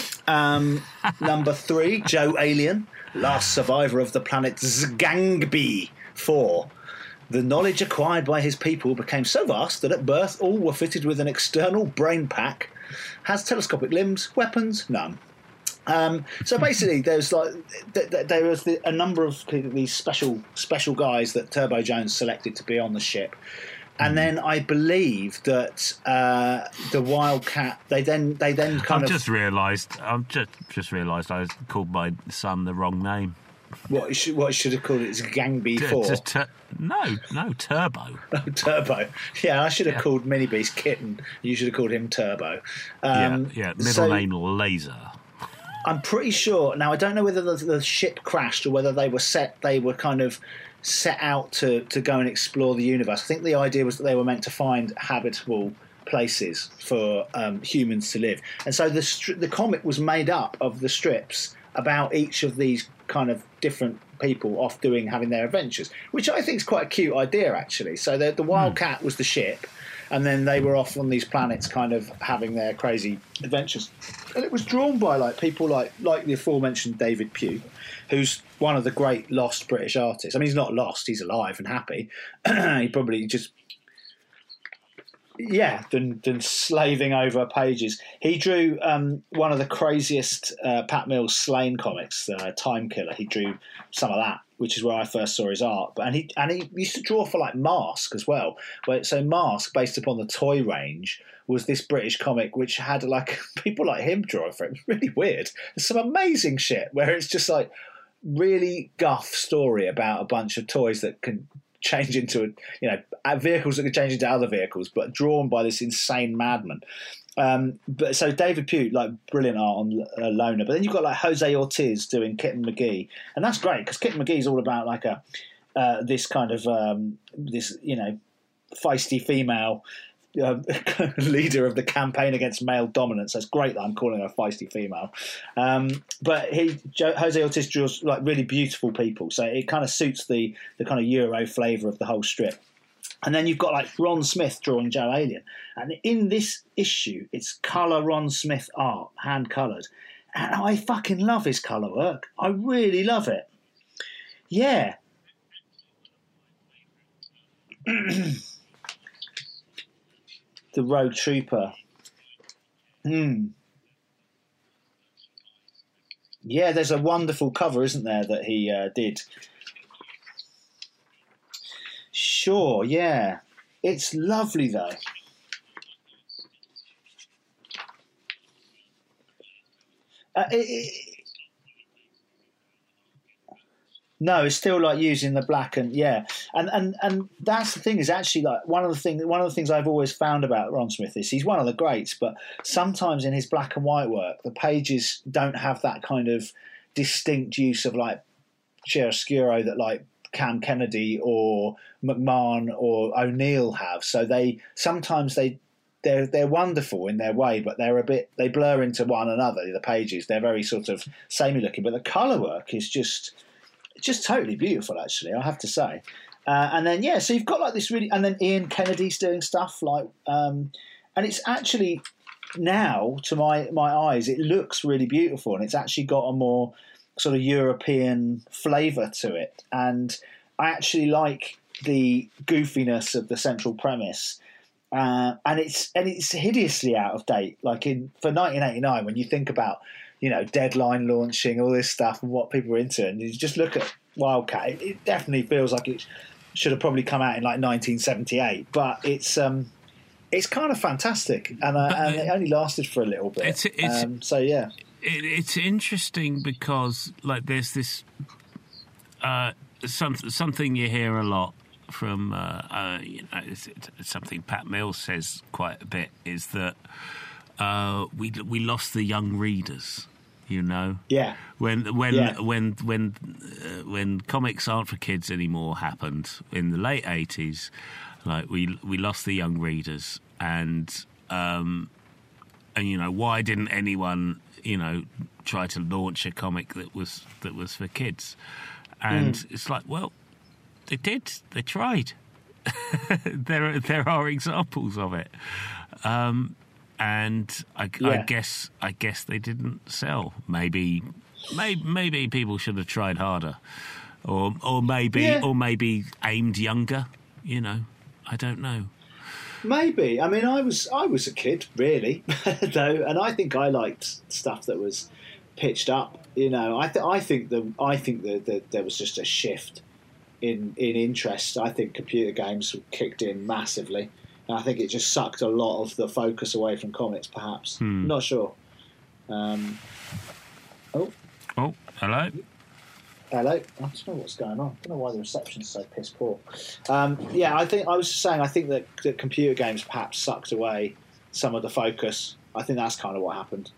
Um, number three, Joe Alien, last survivor of the planet Zgangbi four. The knowledge acquired by his people became so vast that at birth all were fitted with an external brain pack. Has telescopic limbs, weapons, none. Um, so basically, there's like th- th- there was the, a number of these special special guys that Turbo Jones selected to be on the ship, and then I believe that uh, the Wildcat. They then they then kind I've of just realised. I've just just realised I called my son the wrong name. What should what should have called it? It's Gangby Four. T- t- no, no, Turbo. Oh, Turbo. Yeah, I should have yeah. called Mini Beast Kitten. You should have called him Turbo. Um, yeah, yeah. Middle so, name Laser. I'm pretty sure. Now, I don't know whether the, the ship crashed or whether they were set. They were kind of set out to, to go and explore the universe. I think the idea was that they were meant to find habitable places for um, humans to live. And so the stri- the comic was made up of the strips about each of these kind of different people off doing having their adventures, which I think is quite a cute idea actually. So the, the Wildcat was the ship, and then they were off on these planets kind of having their crazy adventures. And it was drawn by like people like like the aforementioned David Pugh, who's one of the great lost British artists. I mean, he's not lost, he's alive and happy. He probably just Yeah, than, than slaving over pages. He drew um, one of the craziest uh, Pat Mills Slain comics, uh, Time Killer. He drew some of that, which is where I first saw his art. But and he and he used to draw for like Mask as well. Where, so Mask, based upon the toy range, was this British comic which had like people like him drawing for it. It was really weird. There's some amazing shit where it's just like really guff story about a bunch of toys that can change into, you know, vehicles that could change into other vehicles, but drawn by this insane madman. Um, but so David Pugh, like brilliant art on uh, Loner, but then you've got like Jose Ortiz doing Kitten McGee, and that's great because Kitten McGee is all about like a uh, this kind of um, this you know feisty female uh, leader of the campaign against male dominance. So it's great that I'm calling her a feisty female. Um, but he Jose Ortiz draws like really beautiful people, so it kind of suits the the kind of Euro flavour of the whole strip. And then you've got like Ron Smith drawing Joe Alien. And in this issue, it's colour Ron Smith art, hand coloured. And I fucking love his colour work. I really love it. Yeah. The Road Trooper. Hmm. Yeah, there's a wonderful cover, isn't there, that he uh, did. Sure, yeah. It's lovely, though. Uh, it, it, no, it's still like using the black and yeah, and and and that's the thing is actually like one of the things one of the things I've always found about Ron Smith is he's one of the greats, but sometimes in his black and white work, the pages don't have that kind of distinct use of like chiaroscuro that like Cam Kennedy or McMahon or O'Neill have. So they sometimes they they're they're wonderful in their way, but they're a bit they blur into one another. The pages they're very sort of samey looking, but the colour work is just just totally beautiful. Actually, I have to say. Uh, and then yeah, so you've got like this really, and then Ian Kennedy's doing stuff like, um, and it's actually now to my my eyes it looks really beautiful, and it's actually got a more sort of European flavour to it, and I actually like the goofiness of the central premise, uh, and it's and it's hideously out of date. Like in for nineteen eighty-nine, when you think about you know Deadline launching all this stuff and what people were into, and you just look at Wildcat, it, it definitely feels like it should have probably come out in like nineteen seventy-eight, but it's um, it's kind of fantastic, and, uh, and it only lasted for a little bit. It's, it's, um, so yeah. It, it's interesting because, like, there's this uh, some, something you hear a lot from, uh, uh, you know, it's, it's something Pat Mills says quite a bit is that uh, we we lost the young readers. You know, yeah. When when yeah. when when uh, when comics aren't for kids anymore happened in the late eighties, like we we lost the young readers, and um, and you know why didn't anyone you know try to launch a comic that was that was for kids? And mm. it's like, well, they did, they tried. there there are examples of it. Um, And I, yeah. I guess I guess they didn't sell. Maybe, maybe, maybe people should have tried harder, or or maybe yeah. or maybe aimed younger. You know, I don't know. Maybe. I mean, I was I was a kid really, though, and I think I liked stuff that was pitched up. You know, I th- I think the I think that the, there was just a shift in in interest. I think computer games kicked in massively. I think it just sucked a lot of the focus away from comics, perhaps. Hmm. Not sure. Um, oh. Oh, hello. Hello. I don't know what's going on. I don't know why the reception's so piss poor. Um, yeah, I think I was just saying. I think that, that computer games perhaps sucked away some of the focus. I think that's kind of what happened.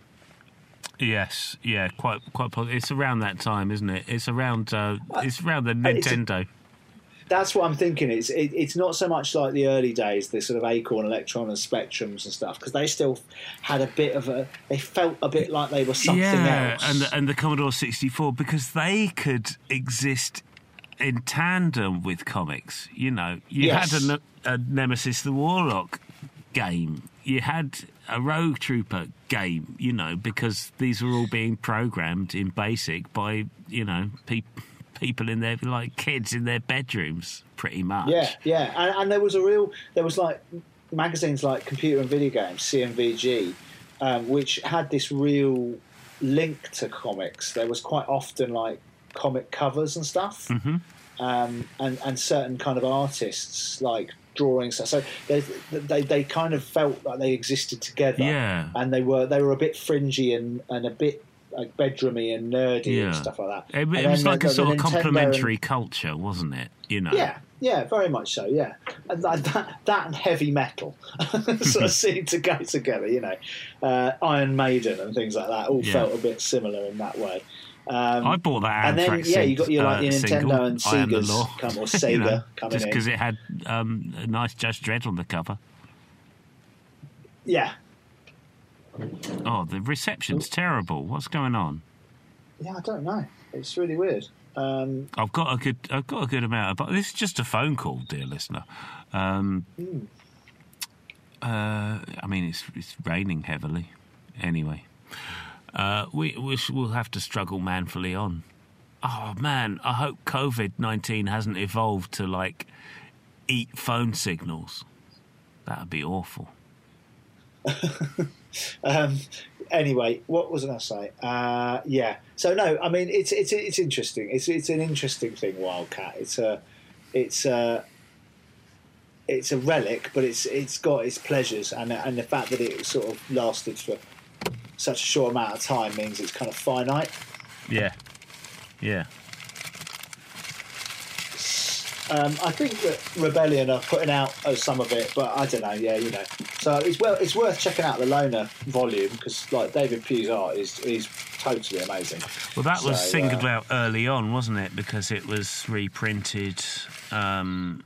Yes. Yeah. Quite. Quite. It's around that time, isn't it? It's around. Uh, it's around the Nintendo. that's what I'm thinking. It's it, it's not so much like the early days, the sort of Acorn, Electron, and Spectrums and stuff, because they still had a bit of a. They felt a bit like they were something yeah, else. and the, and the Commodore sixty-four, because they could exist in tandem with comics. You know, you Yes. had a, a Nemesis the Warlock game. You had a Rogue Trooper game. You know, because these were all being programmed in BASIC by you know people. People in their like kids in their bedrooms, pretty much. Yeah, yeah, and, and there was a real. There was like magazines like Computer and Video Games, C M V G, um, which had this real link to comics. There was quite often like comic covers and stuff, Mm-hmm. um, and and certain kind of artists like drawing stuff. So they, they they kind of felt like they existed together. Yeah. and they were they were a bit fringy and, and a bit like bedroomy and nerdy Yeah. and stuff like that. It, And it then was like the- a the sort of Nintendo and- complementary culture, wasn't it? You know. Yeah, yeah, very much so. Yeah, and that, that, that and heavy metal sort of seemed to go together. You know, uh, Iron Maiden and things like that all Yeah. felt a bit similar in that way. Um, I bought that and then Anthrax yeah, you got your like uh, your Nintendo single, and I Am the Sega's Law. come, or Sega You know, coming just in. because it had um, a nice Judge Dredd on the cover. Yeah, Oh, the reception's terrible. What's going on? yeah, I don't know. It's really weird. Um, I've got a good, I've got a good amount of. But this is just a phone call, dear listener. Um, mm. uh, I mean, it's it's raining heavily. Anyway, uh, we we sh- we'll have to struggle manfully on. Oh man, I hope COVID nineteen hasn't evolved to like eat phone signals. That'd be awful. Um, anyway, what was I going to say? Uh, yeah. So no, I mean it's it's it's interesting. It's it's an interesting thing, Wildcat. It's a it's a it's a relic, but it's it's got its pleasures, and and the fact that it sort of lasted for such a short amount of time means it's kind of finite. Yeah, yeah. Um, I think that Rebellion are putting out uh, some of it, but I don't know. Yeah, you know. So it's well, it's worth checking out the Loner volume because, like, David Pugh's art is is totally amazing. Well, that was So, singled uh, out early on, wasn't it? Because it was reprinted um,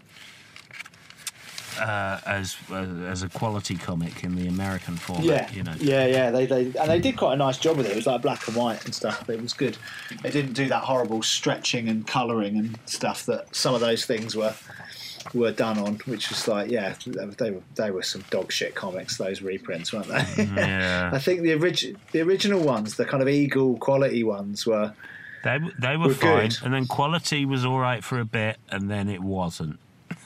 uh, as uh, as a quality comic in the American format. Yeah, you know. yeah, yeah. They, they and they did quite a nice job with it. It was like black and white and stuff. It was good. They didn't do that horrible stretching and colouring and stuff that some of those things were were done on, which was like, yeah, they were they were some dog shit comics. Those reprints, weren't they? Yeah. I think the origi- the original ones, the kind of Eagle quality ones, were They they were, Were fine, good. and then quality was all right for a bit, and then it wasn't.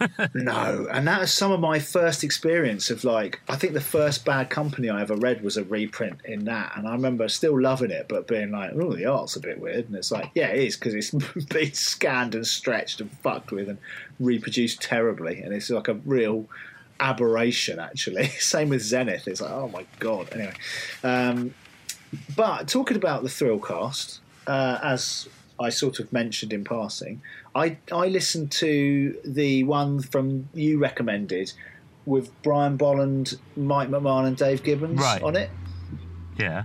no. And that was some of my first experience of like. I think the first Bad Company I ever read was a reprint in that, and I remember still loving it, but being like, oh, the art's a bit weird, and it's like, yeah, it is because it's been scanned and stretched and fucked with and reproduced terribly, and it's like a real aberration actually. Same with Zenith. It's like, oh my god. Anyway, um, but talking about the Thrillcast, uh, as I sort of mentioned in passing, I I listened to the one from you recommended with Brian Bolland, Mike McMahon, and Dave Gibbons Right. on it. Yeah,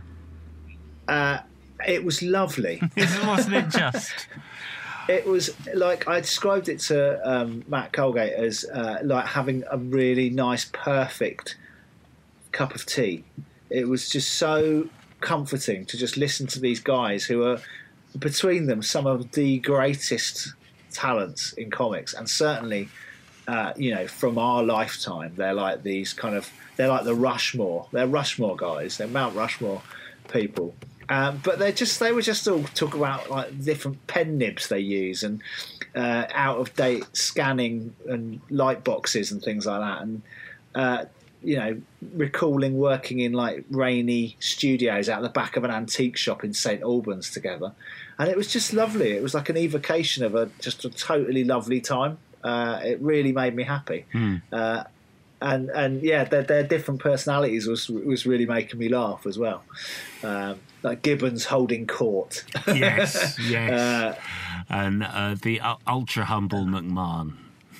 Uh, it was lovely. wasn't it just? It was like I described it to um, Matt Colgate as uh, like having a really nice, perfect cup of tea. It was just so comforting to just listen to these guys who are, between them, some of the greatest talents in comics, and certainly, uh, you know, from our lifetime, they're like these kind of, they're like the Rushmore. They're Rushmore guys. They're Mount Rushmore people. Um, but they just they were just all talking about like different pen nibs they use and uh, out of date scanning and light boxes and things like that, and uh, you know, recalling working in like rainy studios out the back of an antique shop in Saint Albans together, and it was just lovely. It was like an evocation of a just a totally lovely time. Uh, it really made me happy. Mm. Uh, And and yeah, their, their different personalities was was really making me laugh as well. Um, like Gibbons holding court. Yes, yes, Uh, and uh, the uh, ultra humble McMahon.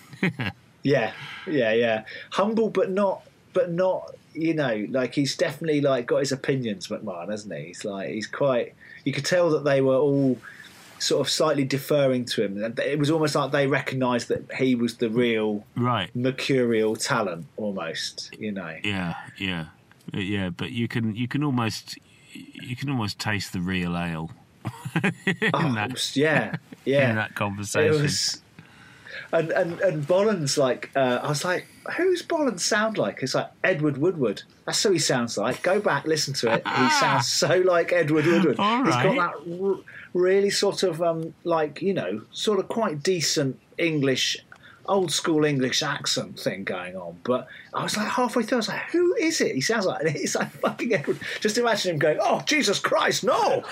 yeah, yeah, yeah. Humble, but not, but not. You know, like he's definitely like got his opinions, McMahon, hasn't he? He's like he's quite. You could tell that they were all sort of slightly deferring to him. It was almost like they recognised that he was the real right. mercurial talent, almost. You know. Yeah, yeah, yeah. But you can you can almost you can almost taste the real ale. in oh, that, yeah, yeah. In that conversation. It was, and and and Bollens, like, uh, I was like, who's Bollens sound like? It's like Edward Woodward. That's who he sounds like. Go back, listen to it. He sounds so like Edward Woodward. All He's right. got that r- really sort of um, like, you know, sort of quite decent English, old school English accent thing going on. But I was like halfway through, I was like, who is it? He sounds like, and it's like fucking Edward. Just imagine him going, oh, Jesus Christ, no!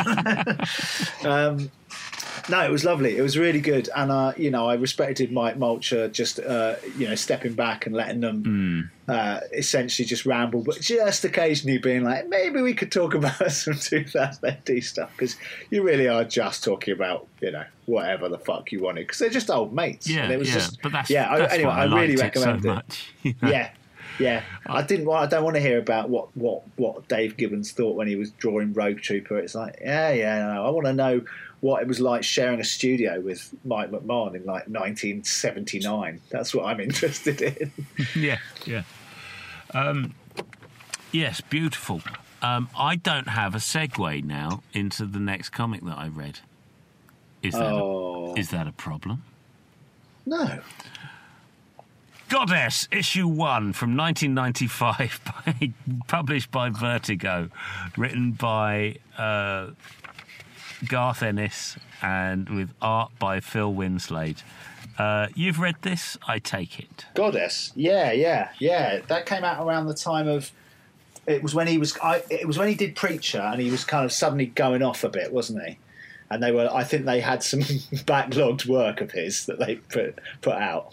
um, No, it was lovely. It was really good, and uh, you know, I respected Mike Mulcher just uh, you know stepping back and letting them mm. uh, essentially just ramble, but just occasionally being like, maybe we could talk about some two thousand A D stuff, because you really are just talking about, you know, whatever the fuck you wanted, because they're just old mates. Yeah, and it was yeah. just, but that's yeah. that's I, anyway, why I, I really liked it recommend so it. much, you know? Yeah. Yeah, I didn't. Want, I don't want to hear about what, what, what Dave Gibbons thought when he was drawing Rogue Trooper. It's like, yeah, yeah. No, I want to know what it was like sharing a studio with Mike McMahon in like nineteen seventy-nine. That's what I'm interested in. yeah, yeah. Um, yes, beautiful. Um, I don't have a segue now into the next comic that I read. Is that oh. a, is that a problem? No. Goddess, issue one from nineteen ninety-five, by, published by Vertigo, written by uh, Garth Ennis and with art by Phil Winslade. Uh, you've read this, I take it. Goddess, yeah, yeah, yeah. That came out around the time of. It was when he was. I, it was when he did Preacher, and he was kind of suddenly going off a bit, wasn't he? And they were. I think they had some backlogged work of his that they put put out.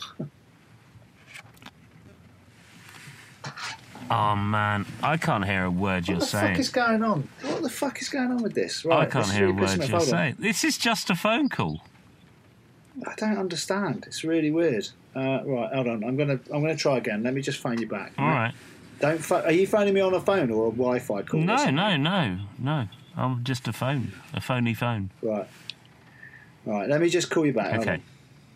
Oh man, I can't hear a word you're what the saying. fuck is going on? What the fuck is going on with this? Right, I can't hear a word you're saying. This is just a phone call. I don't understand. It's really weird. Uh, right, hold on. I'm gonna I'm gonna try again. Let me just phone you back. All right. Don't. Pho- are you phoning me on a phone or a Wi-Fi call? No, no, no, no. I'm just a phone, a phony phone. Right. Right. Let me just call you back. Hold Okay. on.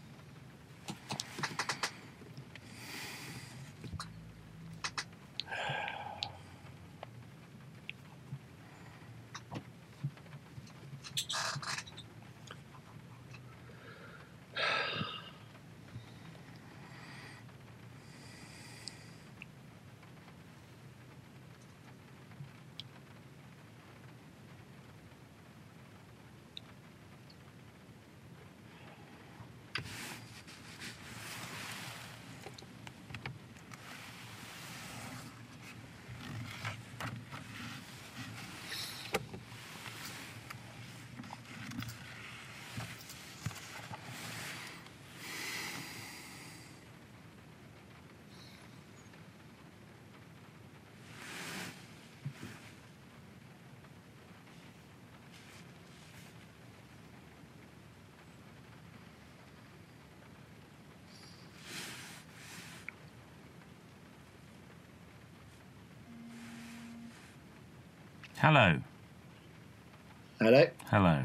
Hello. Hello. Hello.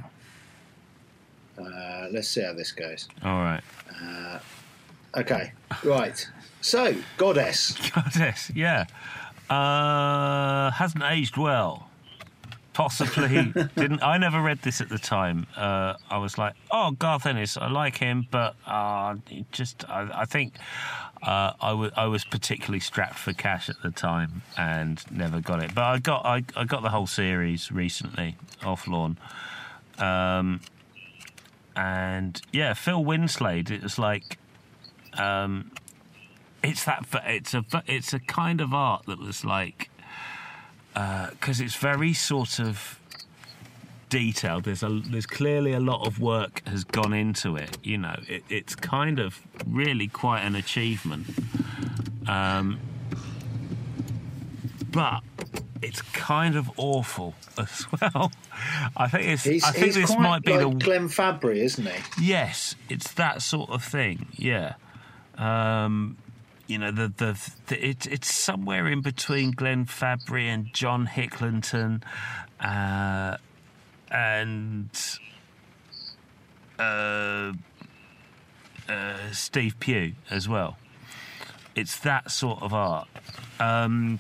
Uh, let's see how this goes. All right. Uh, okay. Right. So, Goddess. Goddess, yeah. Uh, hasn't aged well. Possibly didn't. I never read this at the time. Uh, I was like, oh, Garth Ennis, I like him, but uh, it just, I, I think uh, I, w- I was particularly strapped for cash at the time and never got it. But I got, I, I got the whole series recently off lawn. Um, and yeah, Phil Winslade. It was like, um, it's that. It's a. It's a kind of art that was like. Because uh, it's very sort of detailed. There's a there's clearly a lot of work has gone into it. You know, it, it's kind of really quite an achievement. Um, but it's kind of awful as well. I think it's. He's, I think he's this quite might be like the Glenn Fabry, isn't he? Yes, it's that sort of thing. Yeah. Um, You know, the the, the it, it's somewhere in between Glenn Fabry and John Hicklenton, uh, and uh, uh, Steve Pugh as well. It's that sort of art. Um,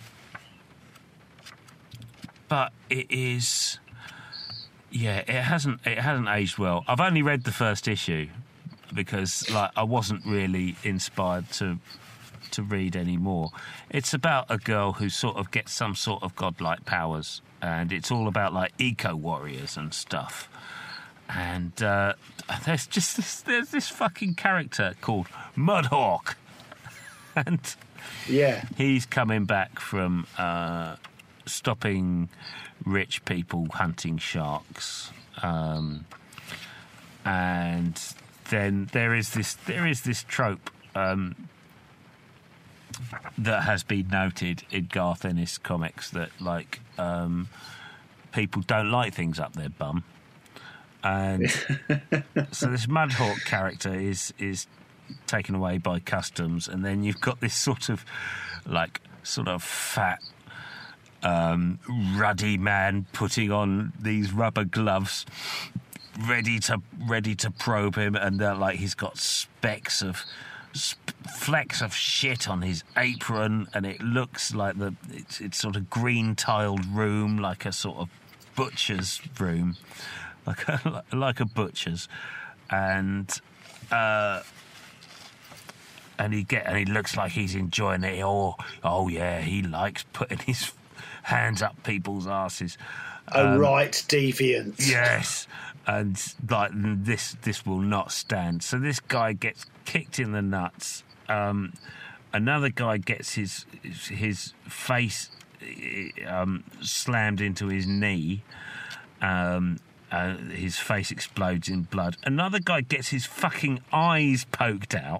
but it is... Yeah, it hasn't it hasn't aged well. I've only read the first issue because like I wasn't really inspired to to read any more. It's about a girl who sort of gets some sort of godlike powers, and it's all about like eco warriors and stuff. And uh, there's just this, there's this fucking character called Mudhawk, and yeah, he's coming back from uh, stopping rich people hunting sharks, um, and then there is this there is this trope um, that has been noted in Garth Ennis comics that like um, people don't like things up their bum, and so this Mudhawk character is is taken away by customs, and then you've got this sort of like sort of fat Um, ruddy man putting on these rubber gloves, ready to ready to probe him, and uh, like he's got specks of sp- flecks of shit on his apron, and it looks like the it's, it's sort of green tiled room, like a sort of butcher's room, like a, like a butcher's, and uh, and he get and he looks like he's enjoying it. Oh, oh yeah, he likes putting his hands up people's asses. A Um, right deviant. Yes, and like this, this will not stand. So this guy gets kicked in the nuts. Um, another guy gets his his face um, slammed into his knee. Um, uh, his face explodes in blood. Another guy gets his fucking eyes poked out.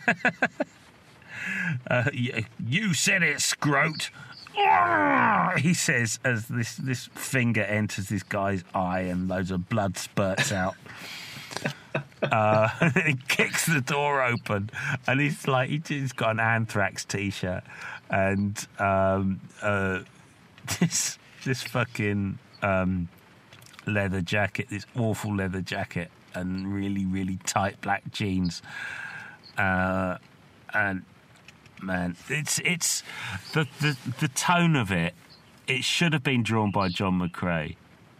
uh, you, you said it, Scroat. He says as this, this finger enters this guy's eye and loads of blood spurts out. uh, he kicks the door open, and he's like he's got an Anthrax t-shirt and um, uh, this this fucking um, leather jacket, this awful leather jacket, and really really tight black jeans, uh, and. Man, it's it's the, the the tone of it. It should have been drawn by John McCrea.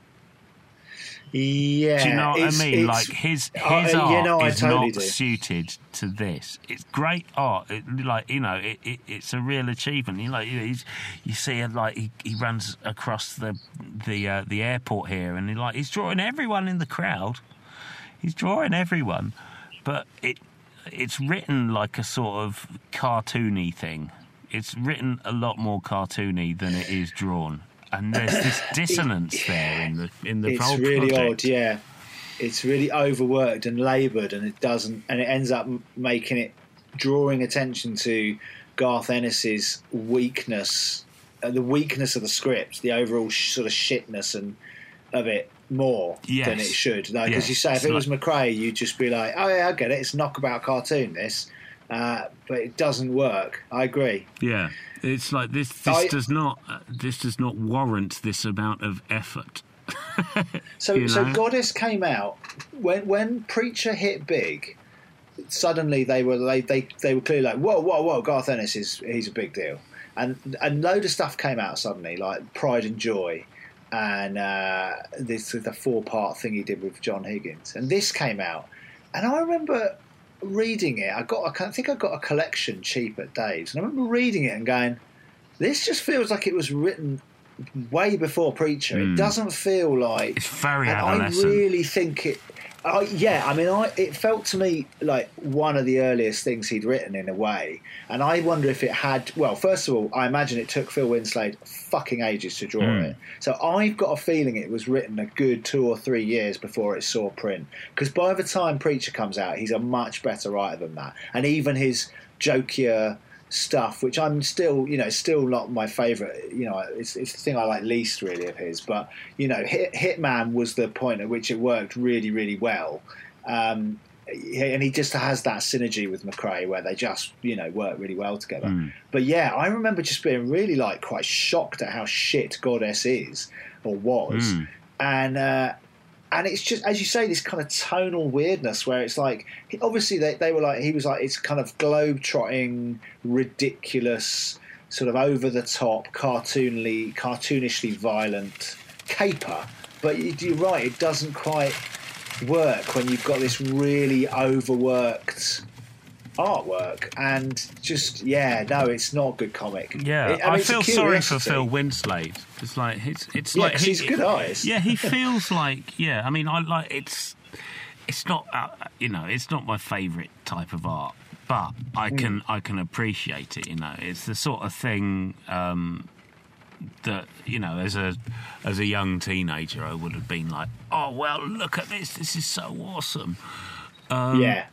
Yeah, do you know what I mean? Like his his uh, art you know, is totally not do. suited to this. It's great art. It, like you know, it, it, it's a real achievement. You like you, know, he's, you see, it, like he, he runs across the the uh, the airport here, and he, like he's drawing everyone in the crowd. He's drawing everyone, but it. It's written like a sort of cartoony thing. It's written a lot more cartoony than it is drawn, and there's this dissonance there in the in the it's whole really project. odd. Yeah, it's really overworked and laboured, and it doesn't, and it ends up making it drawing attention to Garth Ennis's weakness, uh, the weakness of the script, the overall sh- sort of shitness and of it. More yes. than it should, like as yes. you say, if it's it was like, McCrea, you'd just be like, "Oh yeah, I get it. It's a knockabout cartoon, this," uh, but it doesn't work. I agree. Yeah, it's like this. This I, does not. Uh, this does not warrant this amount of effort. so, you know? so Goddess came out when when Preacher hit big. Suddenly, they were they they, they were clearly like, "Whoa, whoa, whoa! Garth Ennis is he's a big deal," and and load of stuff came out suddenly, like Pride and Joy. And uh, this the four part thing he did with John Higgins, and this came out, and I remember reading it. I got I think I got a collection cheap at Dave's, and I remember reading it and going, "This just feels like it was written way before Preacher." Mm. It doesn't feel like it's very and adolescent. I really think it. I, yeah, I mean, I, it felt to me like one of the earliest things he'd written in a way, and I wonder if it had. Well, first of all, I imagine it took Phil Winslade fucking ages to draw mm. it, so I've got a feeling it was written a good two or three years before it saw print. Because by the time Preacher comes out, he's a much better writer than that, and even his jokier stuff, which I'm still, you know, still not my favourite. You know, it's, it's the thing I like least really of his. But you know, Hit, Hitman was the point at which it worked really, really well, um, and he just has that synergy with McCrea where they just, you know, work really well together. Mm. But yeah, I remember just being really like quite shocked at how shit Goddess is or was, mm. and uh, and it's just, as you say, this kind of tonal weirdness where it's like, obviously they, they were like, he was like, it's kind of globe-trotting, ridiculous, sort of over-the-top, cartoonly, cartoonishly violent caper. But you're right, it doesn't quite work when you've got this really overworked artwork, and just yeah no it's not a good comic. Yeah, it, I, I, mean, feel sorry for Phil Winslade. It's like it's it's yeah, like he, he's good eyes. Yeah, he feels like yeah. I mean, I like it's it's not uh, you know it's not my favourite type of art, but I can mm. I can appreciate it. You know, it's the sort of thing um, that you know as a as a young teenager I would have been like, oh well, look at this, this is so awesome. Um, yeah.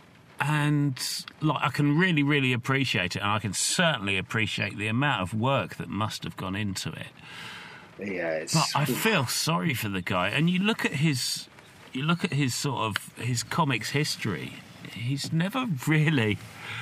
And like I can really, really appreciate it, and I can certainly appreciate the amount of work that must have gone into it. Yeah, it's... but I feel sorry for the guy. And you look at his, you look at his sort of his comics history. He's never really,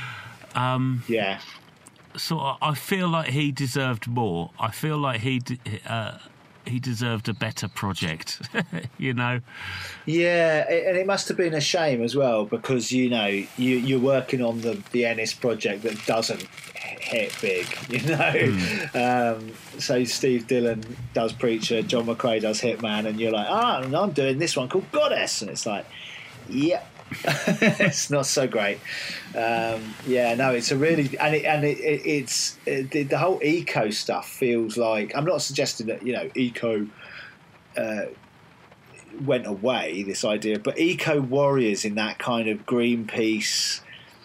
um, yeah. Sort of. I feel like he deserved more. I feel like he. Uh, he deserved a better project, you know? Yeah, and it must have been a shame as well, because, you know, you, you're working on the, the Ennis project that doesn't hit big, you know? Mm. Um, so Steve Dillon does Preacher, John McCrae does Hitman, and you're like, ah, oh, I'm doing this one called Goddess. And it's like, yep. It's not so great. Um, yeah, no, it's a really and it, and it, it, it's it, the, the whole eco stuff feels like, I'm not suggesting that, you know, eco uh, went away, this idea, but eco warriors in that kind of Greenpeace,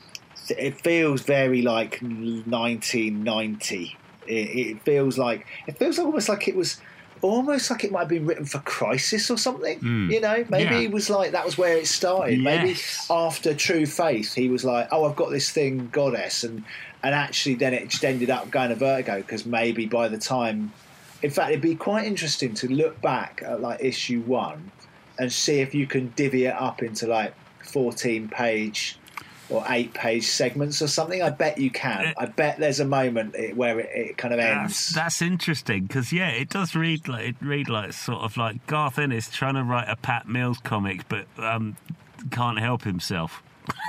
it feels very like nineteen ninety. It, it feels like it feels almost like it was. Almost like it might have been written for Crisis or something, mm. you know? Maybe yeah. It was like, that was where it started. Yes. Maybe after True Faith, he was like, oh, I've got this thing, Goddess. And, and actually then it just ended up going to Vertigo, because maybe by the time... In fact, it'd be quite interesting to look back at like issue one and see if you can divvy it up into like fourteen-page... or eight-page segments or something. I bet you can. I bet there's a moment where it, it kind of ends. That's, that's interesting, because yeah, it does read like it read like sort of like Garth Ennis trying to write a Pat Mills comic, but um, can't help himself.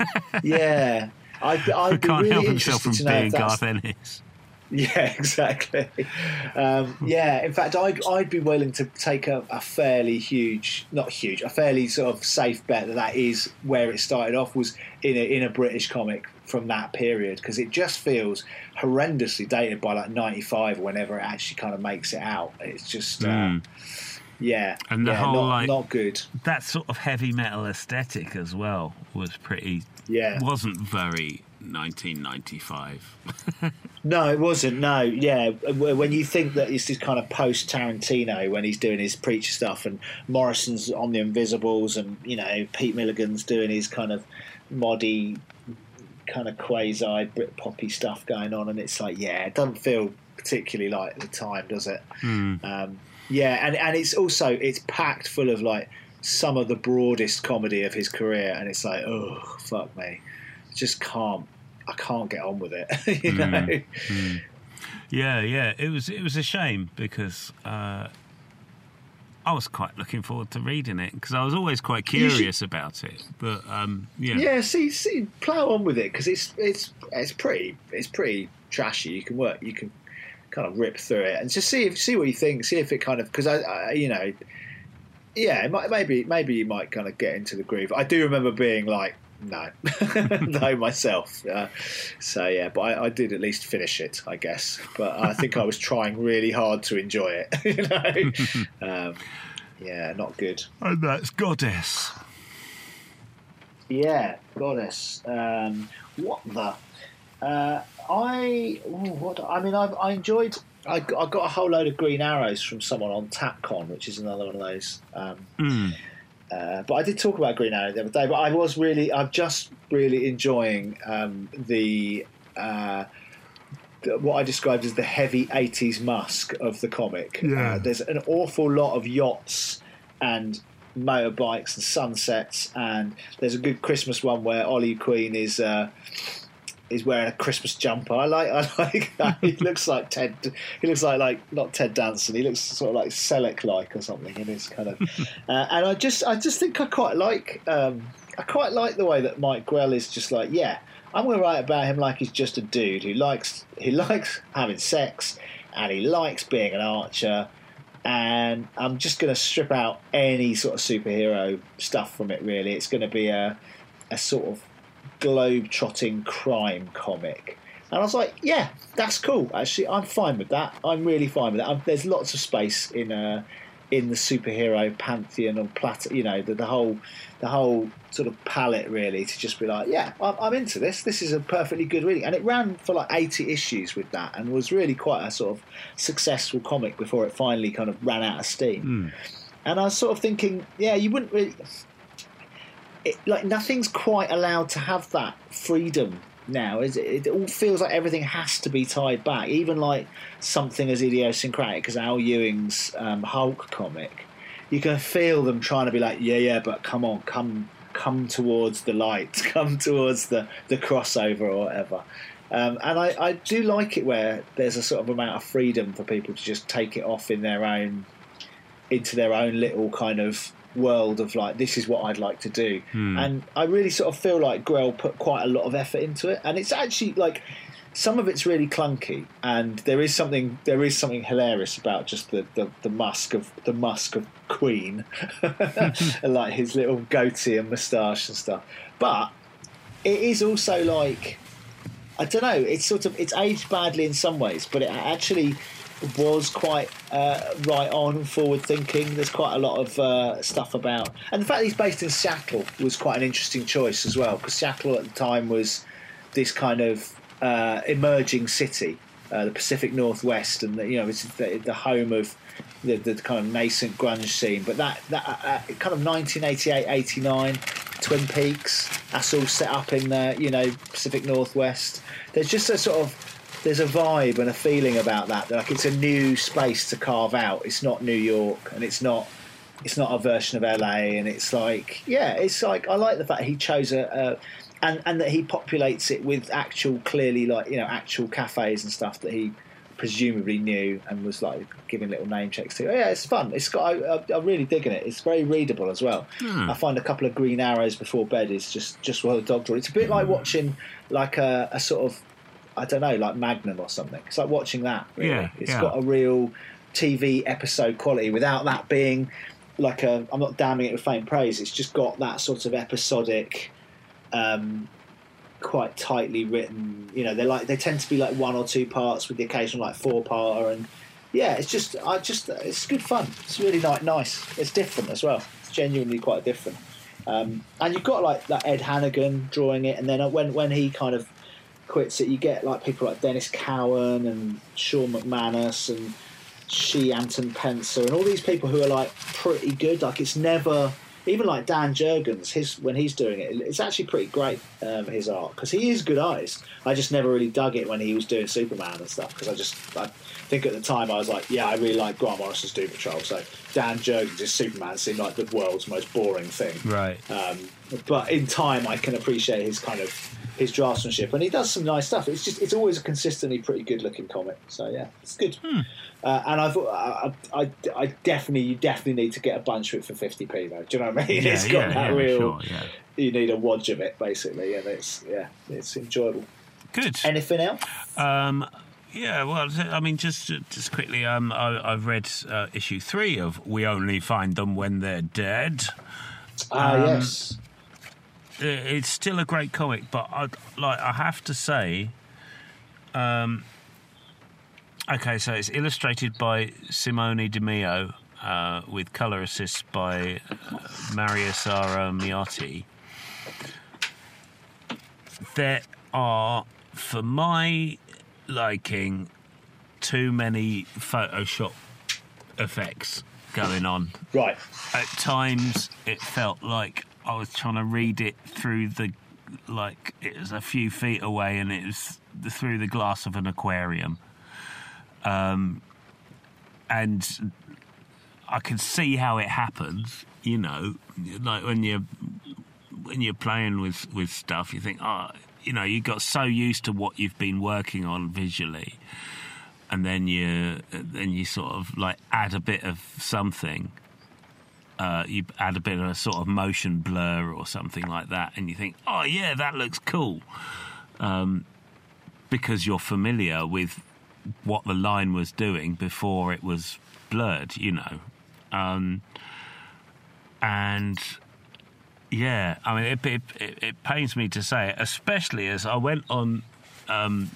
Yeah, I'd, I'd be can't really help himself from being Garth Ennis. Yeah, exactly. Um, yeah, in fact, I'd, I'd be willing to take a, a fairly huge, not huge, a fairly sort of safe bet that that is where it started off, was in a, in a British comic from that period, because it just feels horrendously dated by like ninety-five or whenever it actually kind of makes it out. It's just, mm. uh, yeah, and the yeah, whole not, like not good. That sort of heavy metal aesthetic as well was pretty, yeah, wasn't very nineteen ninety-five. No, it wasn't. No, yeah. When you think that it's this kind of post Tarantino, when he's doing his Preacher stuff, and Morrison's on the Invisibles, and you know Pete Milligan's doing his kind of moddy, kind of quasi Brit poppy stuff going on, and it's like, yeah, it doesn't feel particularly like the time, does it? Mm. Um, yeah, and and it's also it's packed full of like some of the broadest comedy of his career, and it's like, oh fuck me, just can't. I can't get on with it, you know. Mm, mm. Yeah, yeah. It was it was a shame, because uh, I was quite looking forward to reading it, because I was always quite curious should, about it. But um, yeah, yeah. See, see, plough on with it, because it's it's it's pretty it's pretty trashy. You can work, you can kind of rip through it and just see if see what you think. See if it kind of, because I, I, you know, yeah, it might, maybe maybe you might kind of get into the groove. I do remember being like, no, no myself. Uh, so yeah, but I, I did at least finish it, I guess. But I think I was trying really hard to enjoy it. You know, um, yeah, not good. And that's Goddess. Yeah, Goddess. Um, what the? Uh, I ooh, what? I mean, I, I enjoyed. I, I got a whole load of Green Arrows from someone on TapCon, which is another one of those. Um, mm. Uh, but I did talk about Green Arrow the other day. But I was really, I'm just really enjoying um, the, uh, the what I described as the heavy eighties musk of the comic. Yeah. Uh, there's an awful lot of yachts and motorbikes and sunsets, and there's a good Christmas one where Ollie Queen is uh, is wearing a Christmas jumper. I like I like that. He looks like Ted. He looks like like not Ted Danson. He looks sort of like Selleck like or something in his kind of. uh, and I just I just think I quite like um, I quite like the way that Mike Grell is just like, yeah, I'm going to write about him like he's just a dude who likes he likes having sex and he likes being an archer. And I'm just going to strip out any sort of superhero stuff from it. Really, it's going to be a a sort of globe-trotting crime comic. And I was like, yeah, that's cool. Actually, I'm fine with that. I'm really fine with that. I'm, there's lots of space in uh, in the superhero pantheon of plat. You know, the, the whole the whole sort of palette really to just be like, yeah, I'm, I'm into this. This is a perfectly good reading. And it ran for like eighty issues with that, and was really quite a sort of successful comic before it finally kind of ran out of steam. Mm. And I was sort of thinking, yeah, you wouldn't really. It, like nothing's quite allowed to have that freedom now, is it? It all feels like everything has to be tied back, even like something as idiosyncratic as Al Ewing's um, Hulk comic. You can feel them trying to be like, yeah, yeah, but come on, come, come towards the light, come towards the, the crossover or whatever. Um, and I, I do like it where there's a sort of amount of freedom for people to just take it off in their own, into their own little kind of world of like, this is what I'd like to do. Hmm. And I really sort of feel like Grell put quite a lot of effort into it, and it's actually like some of it's really clunky, and there is something there is something hilarious about just the, the, the musk of the musk of Queen and like his little goatee and moustache and stuff. But it is also like, I don't know, it's sort of it's aged badly in some ways, but it actually was quite uh, right on, forward thinking. There's quite a lot of uh, stuff about, and the fact that he's based in Seattle was quite an interesting choice as well, because Seattle at the time was this kind of uh, emerging city, uh, the Pacific Northwest, and the, you know, it's the, the home of the, the kind of nascent grunge scene. But that that uh, kind of nineteen eighty-eight eighty-nine, Twin Peaks, that's all set up in the, you know, Pacific Northwest. There's just a sort of there's a vibe and a feeling about that. Like it's a new space to carve out. It's not New York, and it's not it's not a version of L A. And it's like, yeah, it's like I like the fact he chose a, a and and that he populates it with actual, clearly like, you know, actual cafes and stuff that he presumably knew and was like giving little name checks to. Oh, yeah, it's fun. It's got I, I'm really digging it. It's very readable as well. Hmm. I find a couple of Green Arrows before bed is just just well dog drawn. It's a bit like watching like a, a sort of, I don't know, like Magnum or something. It's like watching that, really. Yeah, it's yeah. got a real T V episode quality without that being like a, I'm not damning it with faint praise, it's just got that sort of episodic, um, quite tightly written, you know, they're like, they tend to be like one or two parts with the occasional like four parter, and yeah, it's just, I just, it's good fun. It's really like nice. It's different as well. It's genuinely quite different. Um, and you've got like that Ed Hannigan drawing it, and then when when he kind of quits it, you get like people like Dennis Cowan and Sean McManus and She Anton Pencer and all these people who are like pretty good. Like it's never, even like Dan Jurgens, his when he's doing it, it's actually pretty great, um, his art, because he is good artist. I just never really dug it when he was doing Superman and stuff, because I just I think at the time I was like, yeah, I really like Grant Morrison's Doom Patrol, so Dan Jurgens' Superman seemed like the world's most boring thing. Right. Um, but in time I can appreciate his kind of his draftsmanship, and he does some nice stuff. It's just it's always a consistently pretty good looking comic. So yeah, it's good. Hmm. Uh, and I've I, I, I definitely you definitely need to get a bunch of it for fifty p though. Do you know what I mean? Yeah, it's got yeah, that yeah, real. Sure, yeah. You need a wodge of it basically, and it's yeah, it's enjoyable. Good. Anything else? Um, yeah, well, I mean, just just quickly, um, I, I've read uh, issue three of We Only Find Them When They're Dead. Ah, um, yes. It's still a great comic, but I, like I have to say, um, okay, so it's illustrated by Simone DeMeo uh, with colour assists by uh, Maria Sara Miotti. There are, for my liking, too many Photoshop effects going on. Right. At times, it felt like I was trying to read it through the, like, it was a few feet away and it was through the glass of an aquarium. Um, and I can see how it happens, you know, like when you're, when you're playing with, with stuff, you think, oh, you know, you got so used to what you've been working on visually, and then you then you sort of like add a bit of something. Uh, you add a bit of a sort of motion blur or something like that, and you think, oh yeah, that looks cool, um, because you're familiar with what the line was doing before it was blurred, you know. Um, and yeah, I mean, it, it, it, it pains me to say it, especially as I went on um,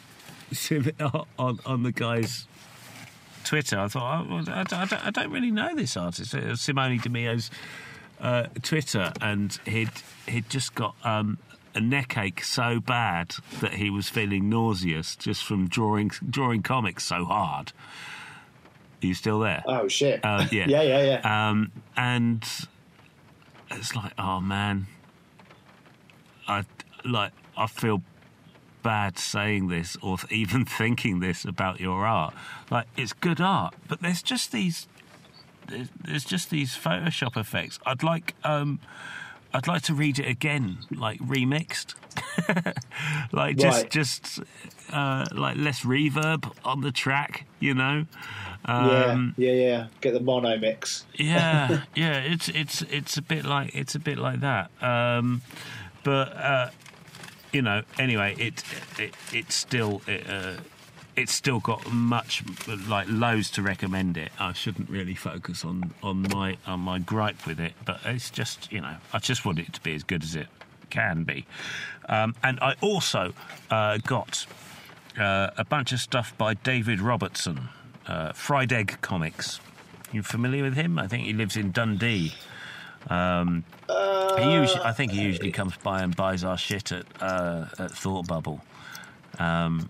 on, on the guy's Twitter. I thought, oh, I, I, I don't really know this artist. It was Simone Di Mio's uh, Twitter, and he'd he'd just got um, a neck ache so bad that he was feeling nauseous just from drawing drawing comics so hard. Are you still there? Oh shit! Uh, yeah, yeah, yeah, yeah. Um, and it's like, oh man, I like I feel bad saying this or even thinking this about your art. Like, it's good art, but there's just these there's, there's just these Photoshop effects. I'd like um I'd like to read it again, like remixed. Like just Right. just uh like less reverb on the track, you know. Um, yeah, yeah, yeah. Get the mono mix. yeah, yeah, it's it's it's a bit like it's a bit like that. Um, but uh, you know, anyway, it it it's still it, uh, it's still got much like loads to recommend it. I shouldn't really focus on on my on my gripe with it, but it's just, you know, I just want it to be as good as it can be. Um, and I also uh, got uh, a bunch of stuff by David Robertson. Uh, Fried Egg Comics. You familiar with him? I think he lives in Dundee. Um, Uh, he usually, I think he usually comes by and buys our shit at uh, at Thought Bubble. Um,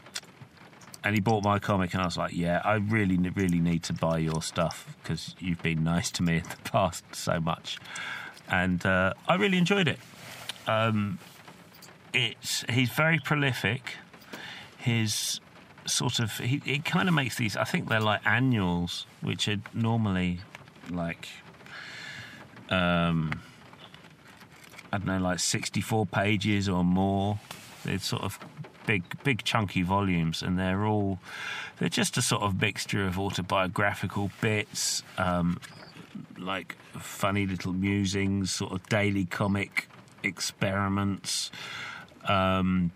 and he bought my comic, and I was like, "Yeah, I really, really need to buy your stuff because you've been nice to me in the past so much." And uh, I really enjoyed it. Um, it's he's very prolific. His sort of he, he kind of makes these, I think they're like annuals, which are normally like um I don't know, like sixty-four pages or more. They're sort of big big chunky volumes, and they're all they're just a sort of mixture of autobiographical bits, um like funny little musings, sort of daily comic experiments. um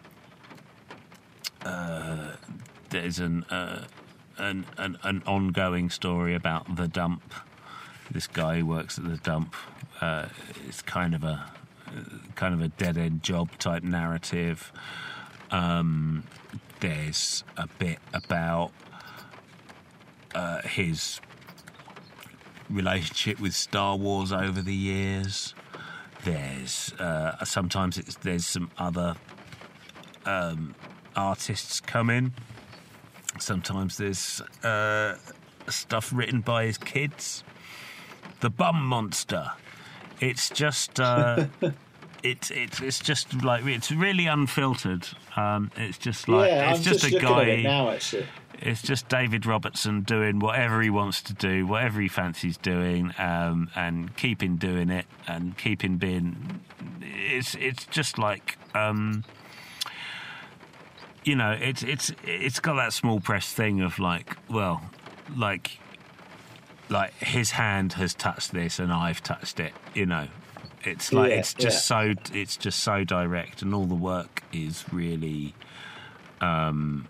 uh There's an, uh, an an an ongoing story about the dump. This guy who works at the dump. Uh, it's kind of a kind of a dead end job type narrative. Um, there's a bit about uh, his relationship with Star Wars over the years. There's uh, sometimes it's, there's some other um, artists come in. Sometimes there's uh, stuff written by his kids. The Bum Monster. It's just, uh, it's it's it's just like it's really unfiltered. Um, it's just like yeah, it's I'm just, just a looking guy. at it now, actually. It's just David Robertson doing whatever he wants to do, whatever he fancies doing, um, and keeping doing it and keeping being. It's it's just like. Um, You know, it's it's it's got that small press thing of like, well, like, like his hand has touched this and I've touched it. You know, it's like Yeah, it's just yeah. so it's just so direct, and all the work is really, um,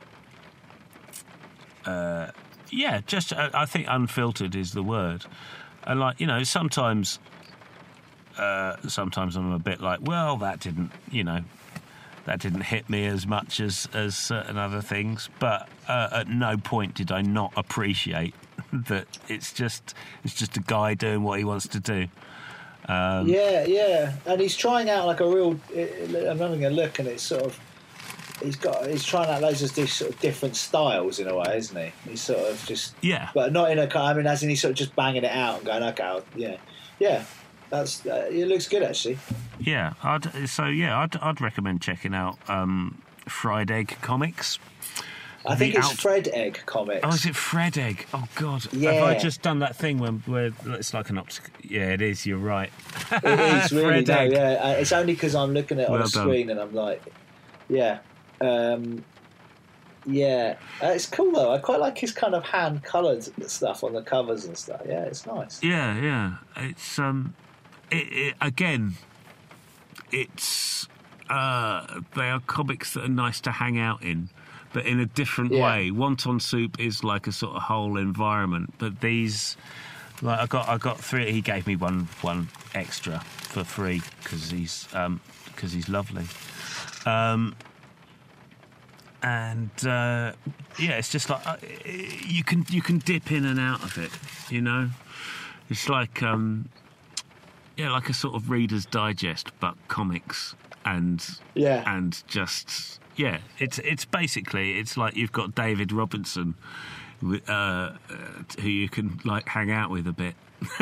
uh, yeah, just uh, I think unfiltered is the word, and like, you know, sometimes, uh, sometimes I'm a bit like, well, that didn't, you know. That didn't hit me as much as, as certain other things, but uh, at no point did I not appreciate that it's just it's just a guy doing what he wants to do. Um, yeah, yeah, and he's trying out like a real. I'm having a look, and it's sort of. He's got. He's trying out loads of these sort of different styles in a way, isn't he? He's sort of just. Yeah. But not in a. I mean, as in he's sort of just banging it out and going, okay, I'll, yeah, yeah. That's. Uh, it looks good, actually. Yeah, I'd, so yeah, I'd, I'd recommend checking out um, Fried Egg Comics. I think The it's out- Fred Egg Comics. Oh, is it Fred Egg? Oh God, Yeah. have I just done that thing when where it's like an optic? Yeah, it is. You're right. It is really. Fred No, Egg. yeah, uh, it's only because I'm looking at it on Well the done. screen and I'm like, yeah, um, yeah. Uh, it's cool though. I quite like his kind of hand coloured stuff on the covers and stuff. Yeah, it's nice. Yeah, yeah. It's um, it, it, again, it's uh, they are comics that are nice to hang out in, but in a different Yeah. way. Wonton Soup is like a sort of whole environment, but these, like I got, I got three. He gave me one, one extra for free because he's, um, because he's lovely. Um, and uh, yeah, it's just like uh, you can, you can dip in and out of it. You know, it's like um, yeah, like a sort of Reader's Digest, but comics and Yeah. and just. Yeah, it's it's basically it's like you've got David Robinson, uh, uh, who you can like hang out with a bit.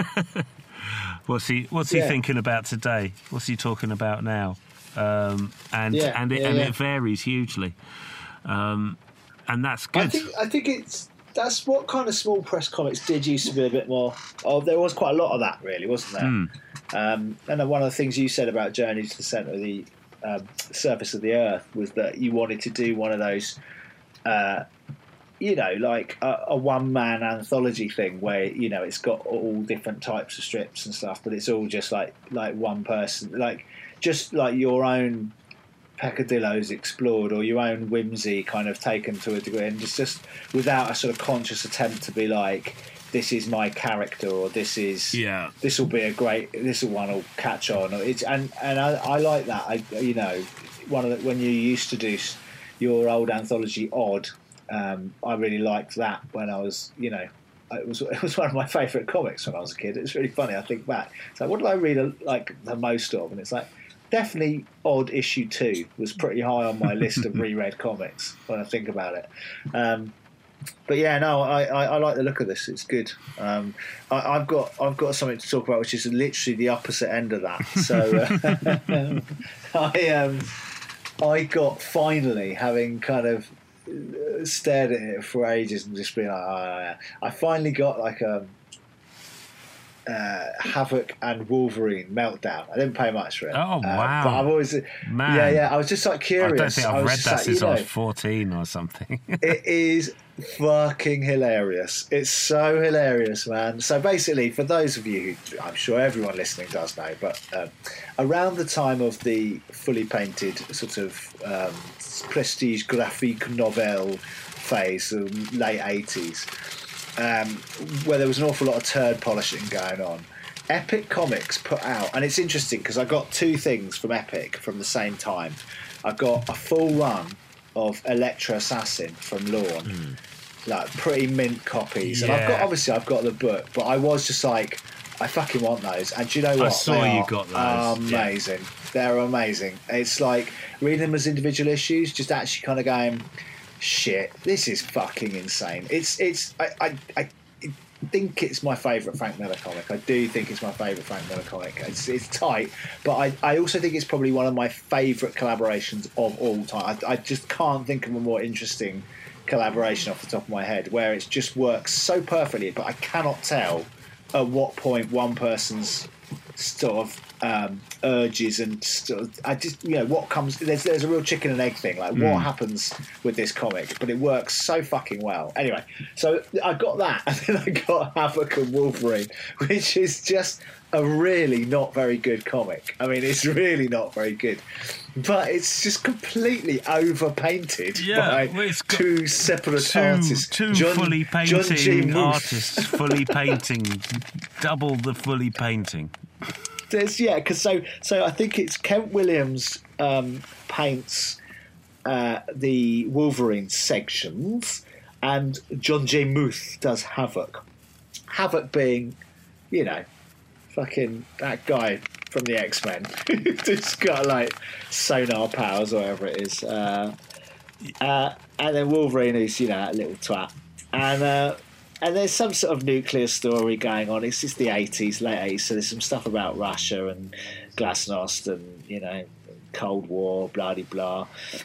what's he What's Yeah. he thinking about today? What's he talking about now? Um, and Yeah, and it, yeah, and yeah. it varies hugely, um, and that's good. I think I think it's that's what kind of small press comics did used to be a bit more. Oh, there was quite a lot of that, really, wasn't there? Mm. Um, and then one of the things you said about Journey to the Centre of the um, Surface of the Earth was that you wanted to do one of those, uh, you know, like a, a one-man anthology thing where you know it's got all different types of strips and stuff, but it's all just like like one person, like just like your own peccadillos explored or your own whimsy kind of taken to a degree, and just just without a sort of conscious attempt to be like, this is my character, or this is Yeah. this will be a great, this one will catch on. Or it's and and I, I like that. I you know one of the, when you used to do s- your old anthology Odd, um, I really liked that when I was you know. It was it was one of my favourite comics when I was a kid. It's really funny. I think back. So what did I read uh, like the most of? And it's like definitely Odd issue two was pretty high on my list of reread comics when I think about it. Um, but yeah, no, I, I, I like the look of this. It's good. Um, I, I've got I've got something to talk about, which is literally the opposite end of that. So uh, I um, I got finally having kind of stared at it for ages and just being like, oh, yeah. I finally got like a uh, Havoc and Wolverine Meltdown. I didn't pay much for it. Oh, Uh, wow. but I've always, Man. yeah, yeah. I was just like I curious. don't think I I've was read just that like, since you I was know, fourteen or something. it is fucking hilarious. It's so hilarious, man. So basically, for those of you who, I'm sure everyone listening does know, but um, around the time of the fully painted sort of um, prestige graphic novel phase, the late eighties, um, where there was an awful lot of turd polishing going on, Epic Comics put out, and it's interesting because I got two things from Epic from the same time. I got a full run of Electra Assassin from Lawn, like pretty mint copies, and I've got Yeah. obviously I've got the book, but I was just like, I fucking want those. And do you know what? saw They you are got those, yeah. Amazing. They're amazing. It's like reading them as individual issues, just actually kind of going, shit, this is fucking insane. It's it's I I. I think it's my favourite Frank Miller comic. I do think it's my favourite Frank Miller comic. It's, it's tight, but I, I also think it's probably one of my favourite collaborations of all time. I, I just can't think of a more interesting collaboration off the top of my head, where it just works so perfectly, but I cannot tell at what point one person's sort of um, urges and sort of, I just, you know, what comes, there's there's a real chicken and egg thing, like what happens with this comic, but it works so fucking well. Anyway, so I got that, and then I got Havoc and Wolverine, which is just a really not very good comic. I mean, it's really not very good, but it's just completely overpainted Yeah, by well, it's got two separate two, artists. two John- fully John G. painting Muth. artists, fully painting, double the fully painting. There's, yeah, because so so I think it's Kent Williams um, paints uh, the Wolverine sections, and John J. Muth does Havoc. Havoc being, you know, fucking that guy from the X-Men who's got like sonar powers or whatever it is, uh, uh, and then Wolverine who's, you know, that little twat, and. Uh, And there's some sort of nuclear story going on. It's just the eighties, late eighties, so there's some stuff about Russia and Glasnost and, you know, Cold War, blah de blah.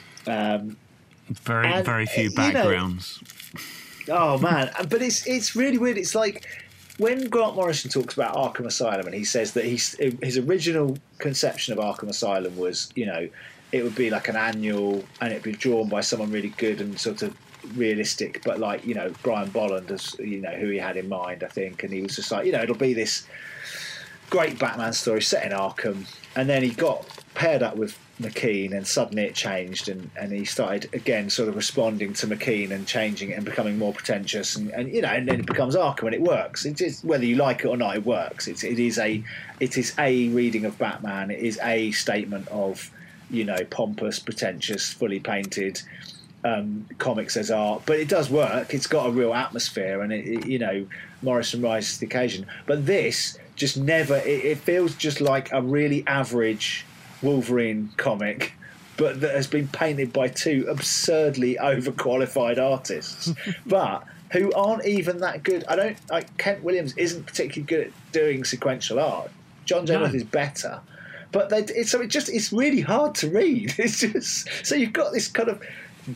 Um, Very, And, very few uh, you know- backgrounds. oh man, but it's it's really weird. It's like when Grant Morrison talks about Arkham Asylum, and he says that he's, his original conception of Arkham Asylum was, you know, it would be like an annual, and it'd be drawn by someone really good and sort of realistic, but like, you know, Brian Bolland, as you know, who he had in mind, I think, and he was just like, you know, it'll be this great Batman story set in Arkham, and then he got paired up with McKean, and suddenly it changed, and, and he started again sort of responding to McKean and changing it and becoming more pretentious, and, and you know, and then it becomes Arkham, and it works. It is, whether you like it or not, it works. It's, it is a it is a reading of Batman. It is a statement of, you know, pompous, pretentious, fully painted um, comics as art, but it does work. It's got a real atmosphere, and it, it, you know, Morrison rises to the occasion. But this just never. It, it feels just like a really average Wolverine comic, but that has been painted by two absurdly overqualified artists, but who aren't even that good. I don't like Kent Williams isn't particularly good at doing sequential art. John Jenworth no. is better, but they, it's so it just it's really hard to read. It's just so you've got this kind of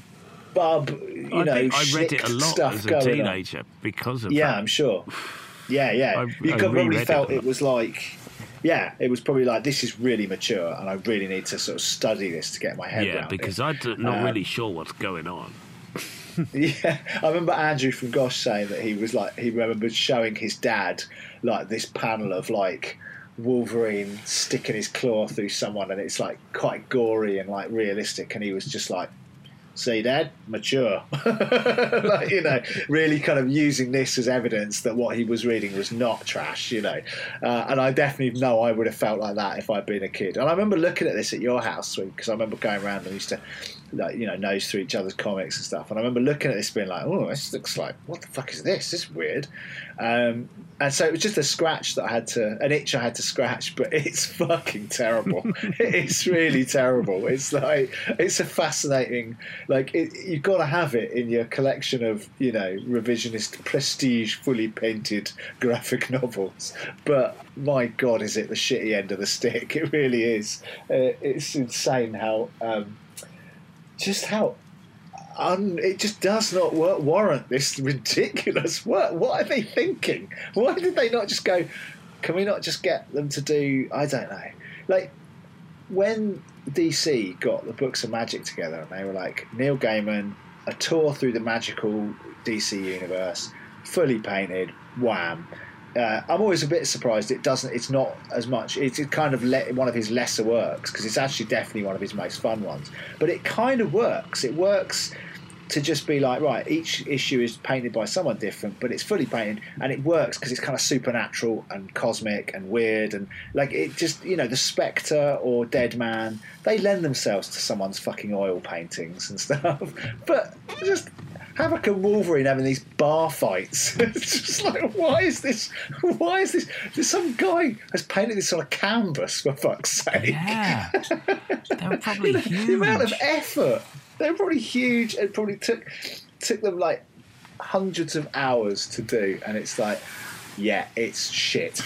bub, you I know. Think I read it a lot as a teenager on. because of yeah, that. I'm sure. Yeah, yeah, I, you I probably felt it, it was like. Yeah, it was probably like, this is really mature, and I really need to sort of study this to get my head yeah, around it. Yeah, because I'm not um, really sure what's going on. Yeah, I remember Andrew from Gosh saying that he was like, he remembered showing his dad like this panel of like Wolverine sticking his claw through someone, and it's like quite gory and like realistic, and he was just like, see, Dad, mature. Like, you know, really kind of using this as evidence that what he was reading was not trash, you know. Uh, and I definitely know I would have felt like that if I'd been a kid. And I remember looking at this at your house, because I remember going around and used to, like, you know, nose through each other's comics and stuff. And I remember looking at this being like, oh, this looks like, what the fuck is this? This is weird. Um, and so it was just a scratch that I had to, an itch I had to scratch, but it's fucking terrible. It's really terrible. It's like, it's a fascinating, like, it, you've got to have it in your collection of, you know, revisionist, prestige, fully painted graphic novels. But my God, is it the shitty end of the stick? It really is. Uh, it's insane how, um, just how, Un, it just does not work, warrant this ridiculous work. What are they thinking? Why did they not just go, can we not just get them to do, I don't know. Like, when D C got the Books of Magic together, and they were like, Neil Gaiman, a tour through the magical D C universe, fully painted, wham. Uh, I'm always a bit surprised it doesn't. It's not as much. It's kind of le- one of his lesser works, because it's actually definitely one of his most fun ones. But it kind of works. It works to just be like, right, each issue is painted by someone different, but it's fully painted, and it works because it's kind of supernatural and cosmic and weird, and like it just, you know, the Spectre or Dead Man, they lend themselves to someone's fucking oil paintings and stuff. But just Havoc and Wolverine having these bar fights. It's just like, why is this? Why is this? There's some guy has painted this on a canvas, for fuck's sake. Yeah, they were probably you know, huge. The amount of effort. They were probably huge. It probably took took them like hundreds of hours to do, and it's like, yeah, it's shit.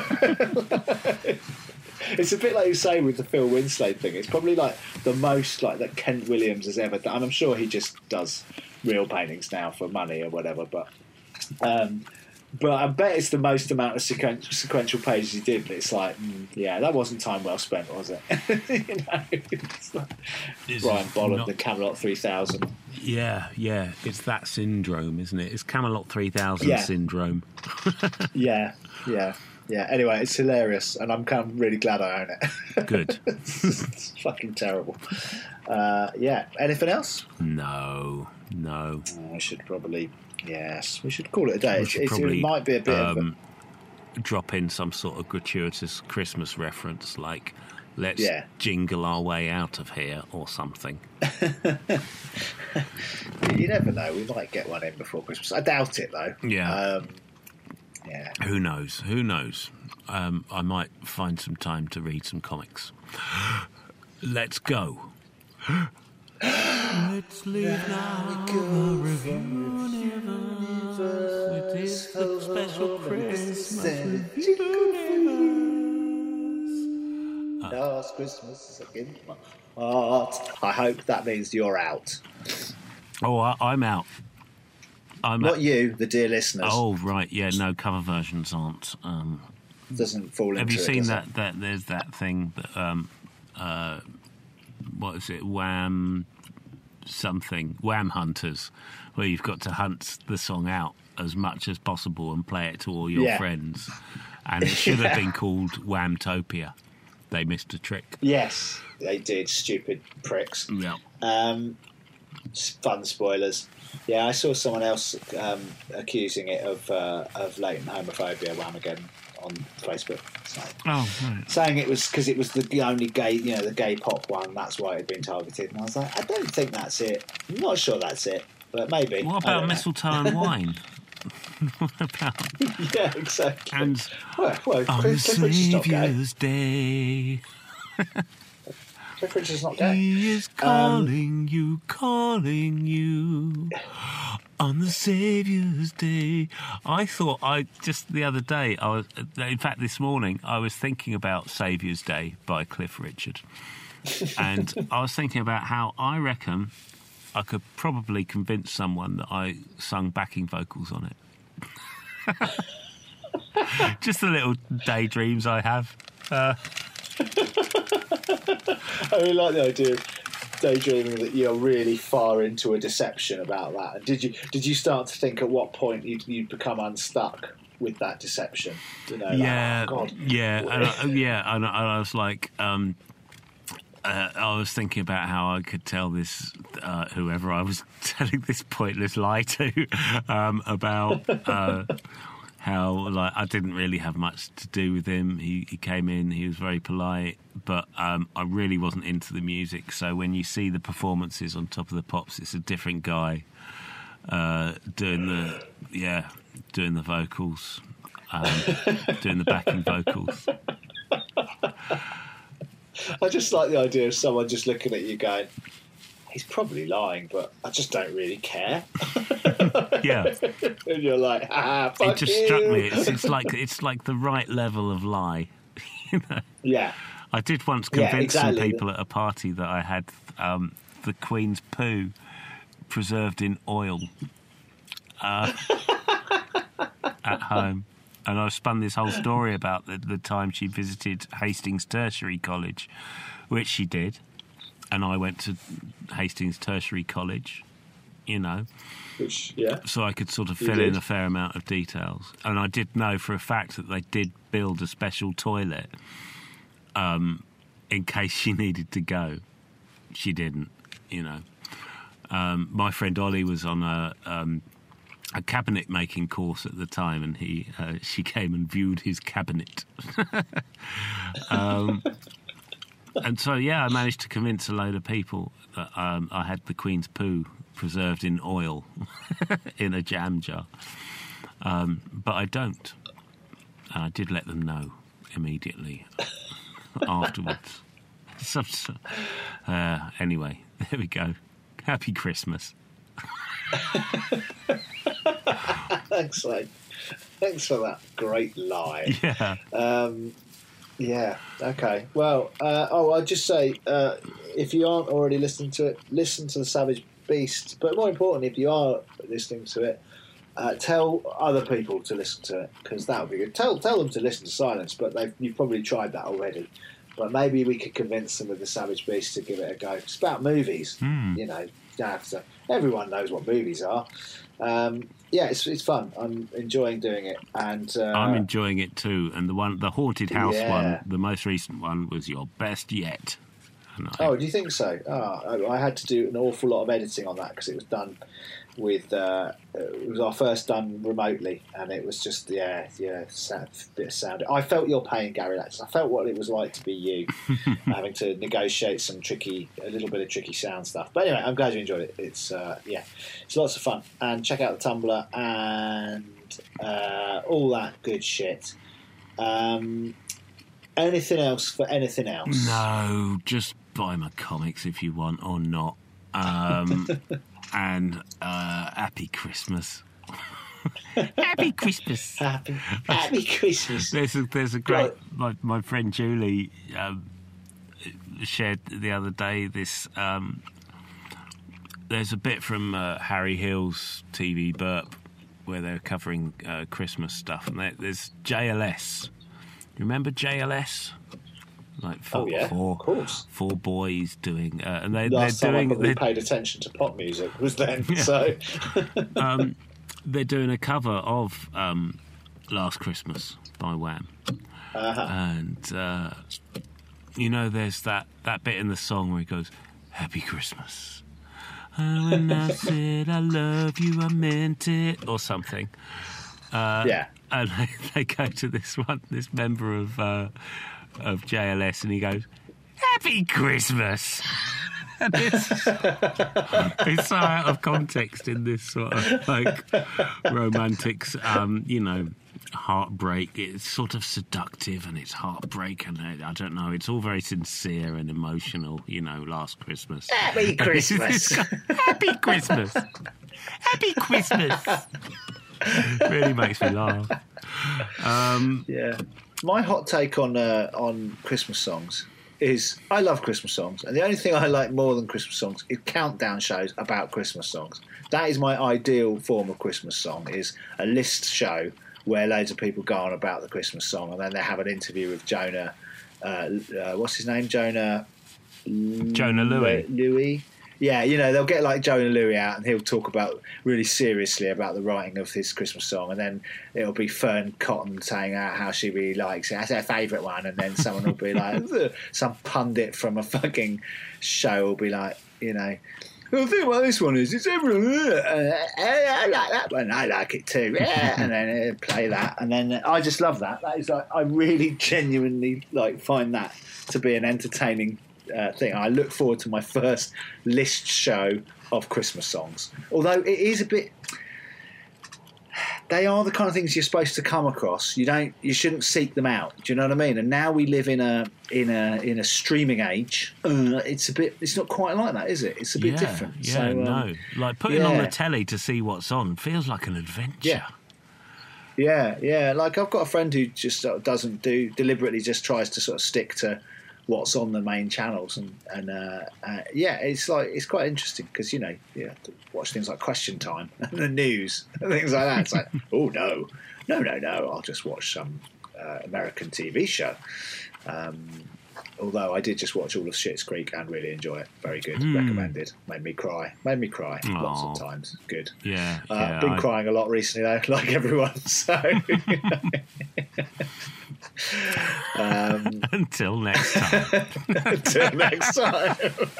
It's a bit like you say with the Phil Winslade thing. It's probably like the most like that Kent Williams has ever done. And I'm sure he just does real paintings now for money or whatever. But um, but I bet it's the most amount of sequen- sequential pages he did. It's like, mm, yeah, that wasn't time well spent, was it? You know, it's like Brian Bolland, not... the Camelot three thousand. Yeah, yeah, it's that syndrome, isn't it? It's Camelot three thousand yeah. syndrome. yeah, yeah. Yeah, anyway, it's hilarious, and I'm kind of really glad I own it. Good. it's, it's fucking terrible. Uh, yeah, anything else? No, no. Oh, we should probably, yes, we should call it a day. We It's, should it's, probably, it might be a bit um, of a... drop in some sort of gratuitous Christmas reference, like, let's yeah. jingle our way out of here, or something. You never know, we might get one in before Christmas. I doubt it, though. Yeah. Um, Yeah. Who knows? Who knows? Um, I might find some time to read some comics. Let's go. Let's leave now the review universe. It is the special Christmas review universe. Last Christmas in my heart. I hope that means you're out. Oh, I, I'm out. I'm Not at, you, the dear listeners. Oh, right, yeah, no, cover versions aren't. Um, Doesn't fall into have you it, seen does that, it? that? There's that thing that um, uh, what is it, Wham something, Wham Hunters, where you've got to hunt the song out as much as possible and play it to all your Yeah. friends. And it should have been called Whamtopia. They missed a trick. Yes, they did, stupid pricks. Yeah. Um, fun spoilers. Yeah, I saw someone else um, accusing it of uh, of latent homophobia, Whamageddon, on Facebook. So, Oh, right. saying it was because it was the only gay, you know, the gay pop one. That's why it had been targeted. And I was like, I don't think that's it. I'm not sure that's it, but maybe. What I about don't know. mistletoe and wine? What about... Yeah, exactly. And well, well on Cliff, the Cliff Richard's not gay. Saviour's Day, Cliff Richard's not gay. he is calling you, calling you. On the Saviour's Day. I thought, I just the other day, I was, in fact this morning, I was thinking about Saviour's Day by Cliff Richard. And I was thinking about how I reckon I could probably convince someone that I sung backing vocals on it. Just the little daydreams I have. Uh, I really like the idea of daydreaming that you're really far into a deception about that. And did you did you start to think at what point you'd, you'd become unstuck with that deception? You know, yeah, like, oh, God. yeah, and I, yeah. And I, I was like, um, uh, I was thinking about how I could tell this uh, whoever I was telling this pointless lie to um, about. Uh, How like I didn't really have much to do with him. He he came in, he was very polite, but um, I really wasn't into the music. So when you see the performances on Top of the Pops, it's a different guy uh, doing the yeah doing the vocals, um, doing the backing vocals. I just like the idea of someone just looking at you going, he's probably lying, but I just don't really care. Yeah, and you're like, ah, fuck it just you. struck me. It's, it's like it's like the right level of lie. You know? Yeah. I did once Yeah, convince exactly. some people at a party that I had um, the Queen's poo preserved in oil uh, at home. And I spun this whole story about the, the time she visited Hastings Tertiary College, which she did. And I went to Hastings Tertiary College, you know, Which, yeah. so I could sort of You fill in did. a fair amount of details. And I did know for a fact that they did build a special toilet um, in case she needed to go. She didn't, you know. Um, my friend Ollie was on a um, a cabinet making course at the time, and he uh, she came and viewed his cabinet. um, and so, yeah, I managed to convince a load of people that um, I had the Queen's poo preserved in oil in a jam jar. Um, but I don't. And I did let them know immediately afterwards. So, so, uh, anyway, there we go. Happy Christmas. Thanks, mate. Thanks for that great lie. Yeah. Um, yeah, okay. Well, uh, oh, I'd just say, uh, if you aren't already listening to it, listen to The Savage Beast. But more importantly, if you are listening to it, uh, tell other people to listen to it, because that would be good. Tell tell them to listen to Silence, but they've, you've probably tried that already. But maybe we could convince them with The Savage Beast to give it a go. It's about movies, Mm. you know. You don't have to. Everyone knows what movies are. Um, yeah, it's it's fun. I'm enjoying doing it, and uh, I'm enjoying it too. And the one, the Haunted House Yeah. one, the most recent one, was your best yet. And I, Oh, do you think so? Oh, I, I had to do an awful lot of editing on that because it was done with. Uh, it was our first done remotely, and it was just yeah, yeah, sad, bit of sound. I felt your pain, Gary. That's I felt what it was like to be you, having to negotiate some tricky, a little bit of tricky sound stuff. But anyway, I'm glad you enjoyed it. It's uh, yeah, it's lots of fun. And check out the Tumblr and uh, all that good shit. Um, anything else for anything else? no, just buy my comics if you want or not. Um, and uh, happy Christmas. Happy Christmas. Happy, happy Christmas. There's a, there's a great, my, my friend Julie um, shared the other day this, um, there's a bit from uh, Harry Hill's T V Burp where they're covering uh, Christmas stuff, and there, there's J L S. You remember J L S? Like four, Oh, yeah, four, of course. four boys doing, uh, and they, Last they're time I doing. probably They're, paid attention to pop music was then. So um, they're doing a cover of um, "Last Christmas" by Wham, uh-huh. and uh, you know, there's that, that bit in the song where he goes, "Happy Christmas." And when I said I love you, I meant it, or something. Uh, yeah. And they, they go to this one, this member of uh, of J L S, and he goes, "Happy Christmas." And it's, it's so out of context in this sort of like romantic, um, you know, heartbreak. It's sort of seductive and it's heartbreak, and I don't know. It's all very sincere and emotional. You know, Last Christmas. Happy Christmas. Happy Christmas. Happy Christmas. Really makes me laugh. Um, Yeah, my hot take on uh, on Christmas songs is I love Christmas songs, and the only thing I like more than Christmas songs is countdown shows about Christmas songs. That is my ideal form of Christmas song: is a list show where loads of people go on about the Christmas song, and then they have an interview with Jonah. Uh, uh, what's his name? Jonah. Jonah Louis. Louis. Yeah, you know, they'll get like Jonah Louis out and he'll talk about really seriously about the writing of his Christmas song, and then it'll be Fern Cotton saying out how she really likes it. That's her favourite one, and then someone will be like, some pundit from a fucking show will be like, you know, the thing about this one is it's everyone. Uh, I like that one. I like it too. Yeah, and then uh, play that, and then I just love that. That is like I really genuinely like find that to be an entertaining uh, thing. I look forward to my first list show of Christmas songs. Although it is a bit. They are the kind of things you're supposed to come across. You don't. You shouldn't seek them out. Do you know what I mean? And now we live in a in a in a streaming age. Uh, it's a bit. It's not quite like that, is it? It's a bit yeah, different. Yeah, so, um, no. Like putting yeah. on the telly to see what's on feels like an adventure. Yeah. Yeah, yeah. Like I've got a friend who just sort of doesn't do deliberately, just tries to sort of stick to what's on the main channels, and and uh, uh, yeah, it's like it's quite interesting because you know you have to watch things like Question Time and the news and things like that. It's like, oh no, no, no, no, I'll just watch some uh, American T V show. Um, although I did just watch all of Schitt's Creek and really enjoy it. Very good, Mm. recommended. Made me cry, made me cry Aww. lots of times. Good. Yeah, Uh, yeah, been I- crying a lot recently though, like everyone. So. um, Until next time. Until next time.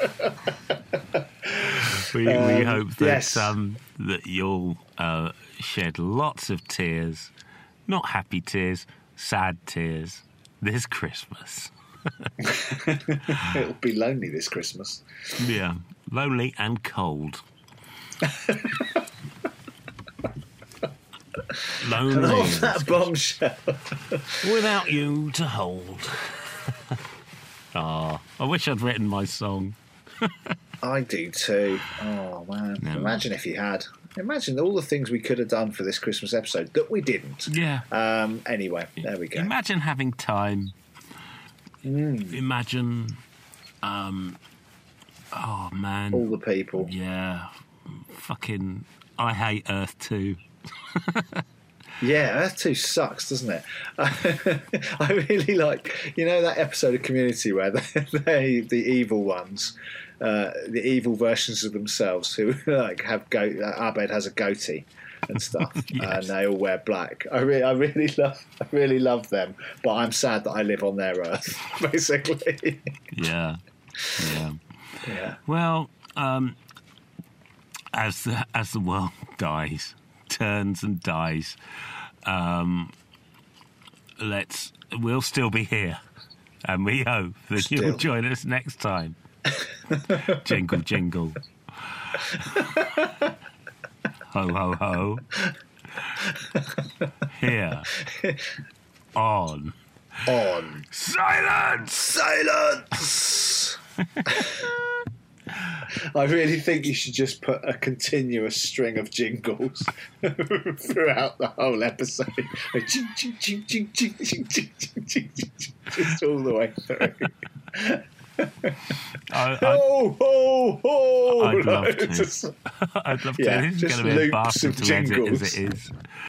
we, we Um, hope that yes. um, that you'll uh, shed lots of tears, not happy tears, sad tears, this Christmas. It'll be lonely this Christmas. Yeah, lonely and cold. Lonely And off and that bombshell. without you to hold. Ah, I wish I'd written my song. I do too. Oh man! Yeah. Imagine if you had. Imagine all the things we could have done for this Christmas episode that we didn't. Yeah. Um, anyway, there we go. Imagine having time. Mm. Imagine, um, oh man, All the people. yeah, fucking, I hate Earth too. Yeah, Earth two sucks, doesn't it? I really like, you know, that episode of Community where they, they the evil ones, uh, the evil versions of themselves who like have go. Uh, Abed has a goatee and stuff, Yes. and they all wear black. I really, I really love, I really love them, but I'm sad that I live on their Earth, basically. Yeah, yeah. Yeah. Well, um, as the as the world dies, turns and dies, um, let's we'll still be here, and we hope that Still. you'll join us next time. Jingle, jingle. Ho, ho, ho. Here. On. On Silence! silence. I really think you should just put a continuous string of jingles throughout the whole episode. Like, ching, ching, ching, ching, ching, ching, ching, ching, ching, ching, just all the way through. I, I, Oh, oh, oh! I'd love Like, to. just- I'd love Yeah, to. This is just going to be a loops bastard of to edit jingles. as it is.